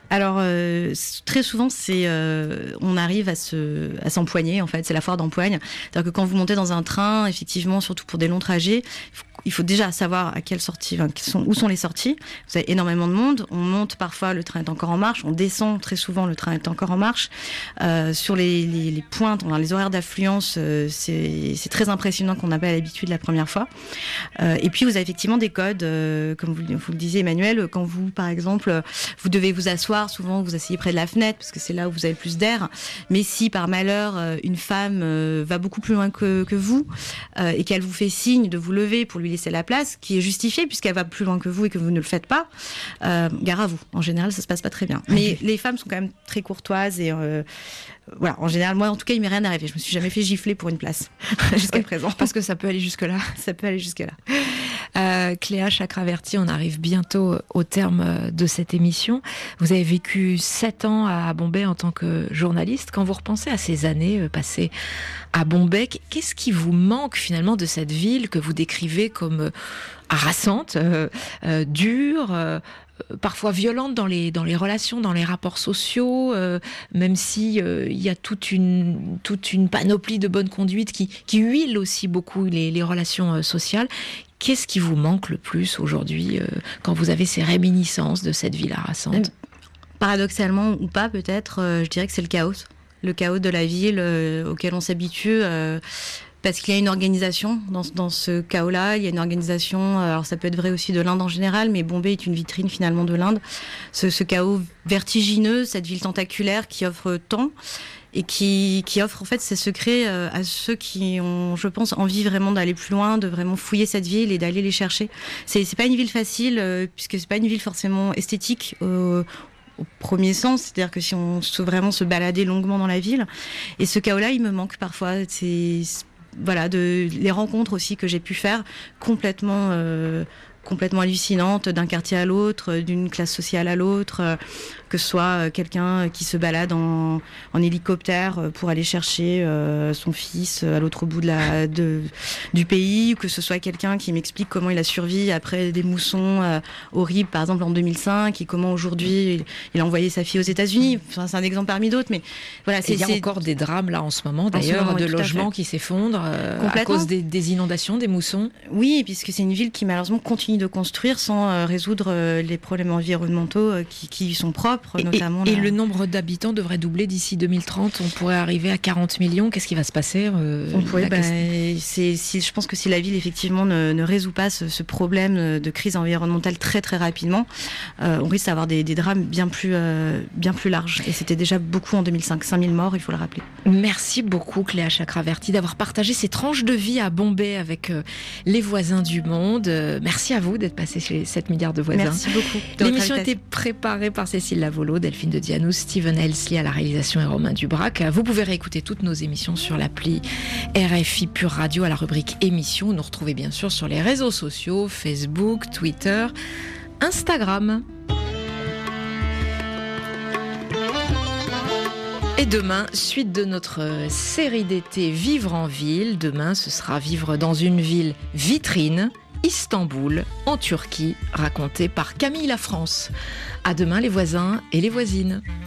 Alors euh, très souvent, c'est euh, on arrive à se à s'empoigner en fait. C'est la foire d'empoigne. C'est-à-dire que quand vous montez dans un train, effectivement, surtout pour des longs trajets, il faut déjà savoir à quelle sortie, enfin, sont, où sont les sorties. Vous avez énormément de monde. On monte parfois, le train est encore en marche. On descend très souvent, le train est encore en marche. Euh, sur les, les, les pointes, dans les horaires d'affluence, euh, c'est, c'est très impressionnant qu'on n'a pas l'habitude la première fois. Euh, et puis vous avez effectivement des codes, euh, comme vous, vous le disiez Emmanuel, quand vous, par exemple, vous devez vous asseoir, souvent vous asseyez près de la fenêtre parce que c'est là où vous avez le plus d'air. Mais si par malheur une femme euh, va beaucoup plus loin que, que vous euh, et qu'elle vous fait signe de vous lever pour lui laisser la place, qui est justifiée puisqu'elle va plus loin que vous et que vous ne le faites pas, euh, gare à vous. En général, ça se passe pas très bien. Mais les femmes sont quand même très courtoises et euh, voilà. En général, moi, en tout cas, il m'est rien arrivé. Je me suis jamais fait gifler pour une place jusqu'à Oui, présent. parce que ça peut aller jusque là. Ça peut aller jusque là. Euh, Cléa Chakraverty, on arrive bientôt au terme de cette émission. Vous avez vécu sept ans à Bombay en tant que journaliste. Quand vous repensez à ces années passées à Bombay, qu'est-ce qui vous manque finalement de cette ville que vous décrivez comme harassante, euh, euh, dure, euh, parfois violente dans les dans les relations, dans les rapports sociaux, euh, même si euh, il y a toute une toute une panoplie de bonne conduite qui qui huile aussi beaucoup les les relations euh, sociales. Qu'est-ce qui vous manque le plus aujourd'hui euh, quand vous avez ces réminiscences de cette ville harassante ? Paradoxalement ou pas, peut-être, euh, je dirais que c'est le chaos. Le chaos de la ville euh, auquel on s'habitue. Euh, Parce qu'il y a une organisation dans, dans ce chaos-là, il y a une organisation, alors ça peut être vrai aussi de l'Inde en général, mais Bombay est une vitrine finalement de l'Inde. Ce, ce chaos vertigineux, cette ville tentaculaire qui offre tant et qui, qui offre en fait ses secrets à ceux qui ont, je pense, envie vraiment d'aller plus loin, de vraiment fouiller cette ville et d'aller les chercher. C'est, c'est pas une ville facile, puisque c'est pas une ville forcément esthétique. Euh, au premier sens, c'est-à-dire que si on se vraiment se balader longuement dans la ville, et ce chaos-là, il me manque parfois. C'est voilà, de les rencontres aussi que j'ai pu faire complètement euh, complètement hallucinantes d'un quartier à l'autre, d'une classe sociale à l'autre, euh, que ce soit quelqu'un qui se balade en, en hélicoptère pour aller chercher euh, son fils à l'autre bout de la, de, du pays, ou que ce soit quelqu'un qui m'explique comment il a survécu après des moussons euh, horribles, par exemple en deux mille cinq, et comment aujourd'hui il, il a envoyé sa fille aux États-Unis. Enfin, c'est un exemple parmi d'autres, mais voilà. C'est, il y a c'est... encore des drames là en ce moment, d'ailleurs, ce moment, de logements qui s'effondrent euh, à cause des, des inondations, des moussons. Oui, puisque c'est une ville qui malheureusement continue de construire sans euh, résoudre euh, les problèmes environnementaux euh, qui, qui sont propres. Et, notamment et, la... et le nombre d'habitants devrait doubler d'ici deux mille trente. On pourrait arriver à quarante millions. Qu'est-ce qui va se passer euh, On pourrait, bah, c'est, si, je pense que si la ville effectivement ne, ne résout pas ce, ce problème de crise environnementale très très rapidement, euh, on risque d'avoir des, des drames bien plus, euh, bien plus larges. Et c'était déjà beaucoup en deux mille cinq, cinq mille morts, il faut le rappeler. Merci beaucoup Cléa Chakraverty d'avoir partagé ces tranches de vie à Bombay avec euh, les voisins du monde. Euh, merci à vous d'être passé chez sept milliards de voisins. Merci beaucoup. L'émission a été préparée par Cécile Lavolo, Delphine de Dianou, Steven Elsley à la réalisation et Romain Dubrac. Vous pouvez réécouter toutes nos émissions sur l'appli R F I Pure Radio à la rubrique émissions. Nous retrouvez bien sûr sur les réseaux sociaux, Facebook, Twitter, Instagram. Et demain, suite de notre série d'été Vivre en ville. Demain, ce sera Vivre dans une ville vitrine, Istanbul, en Turquie, raconté par Camille La France. À demain les voisins et les voisines.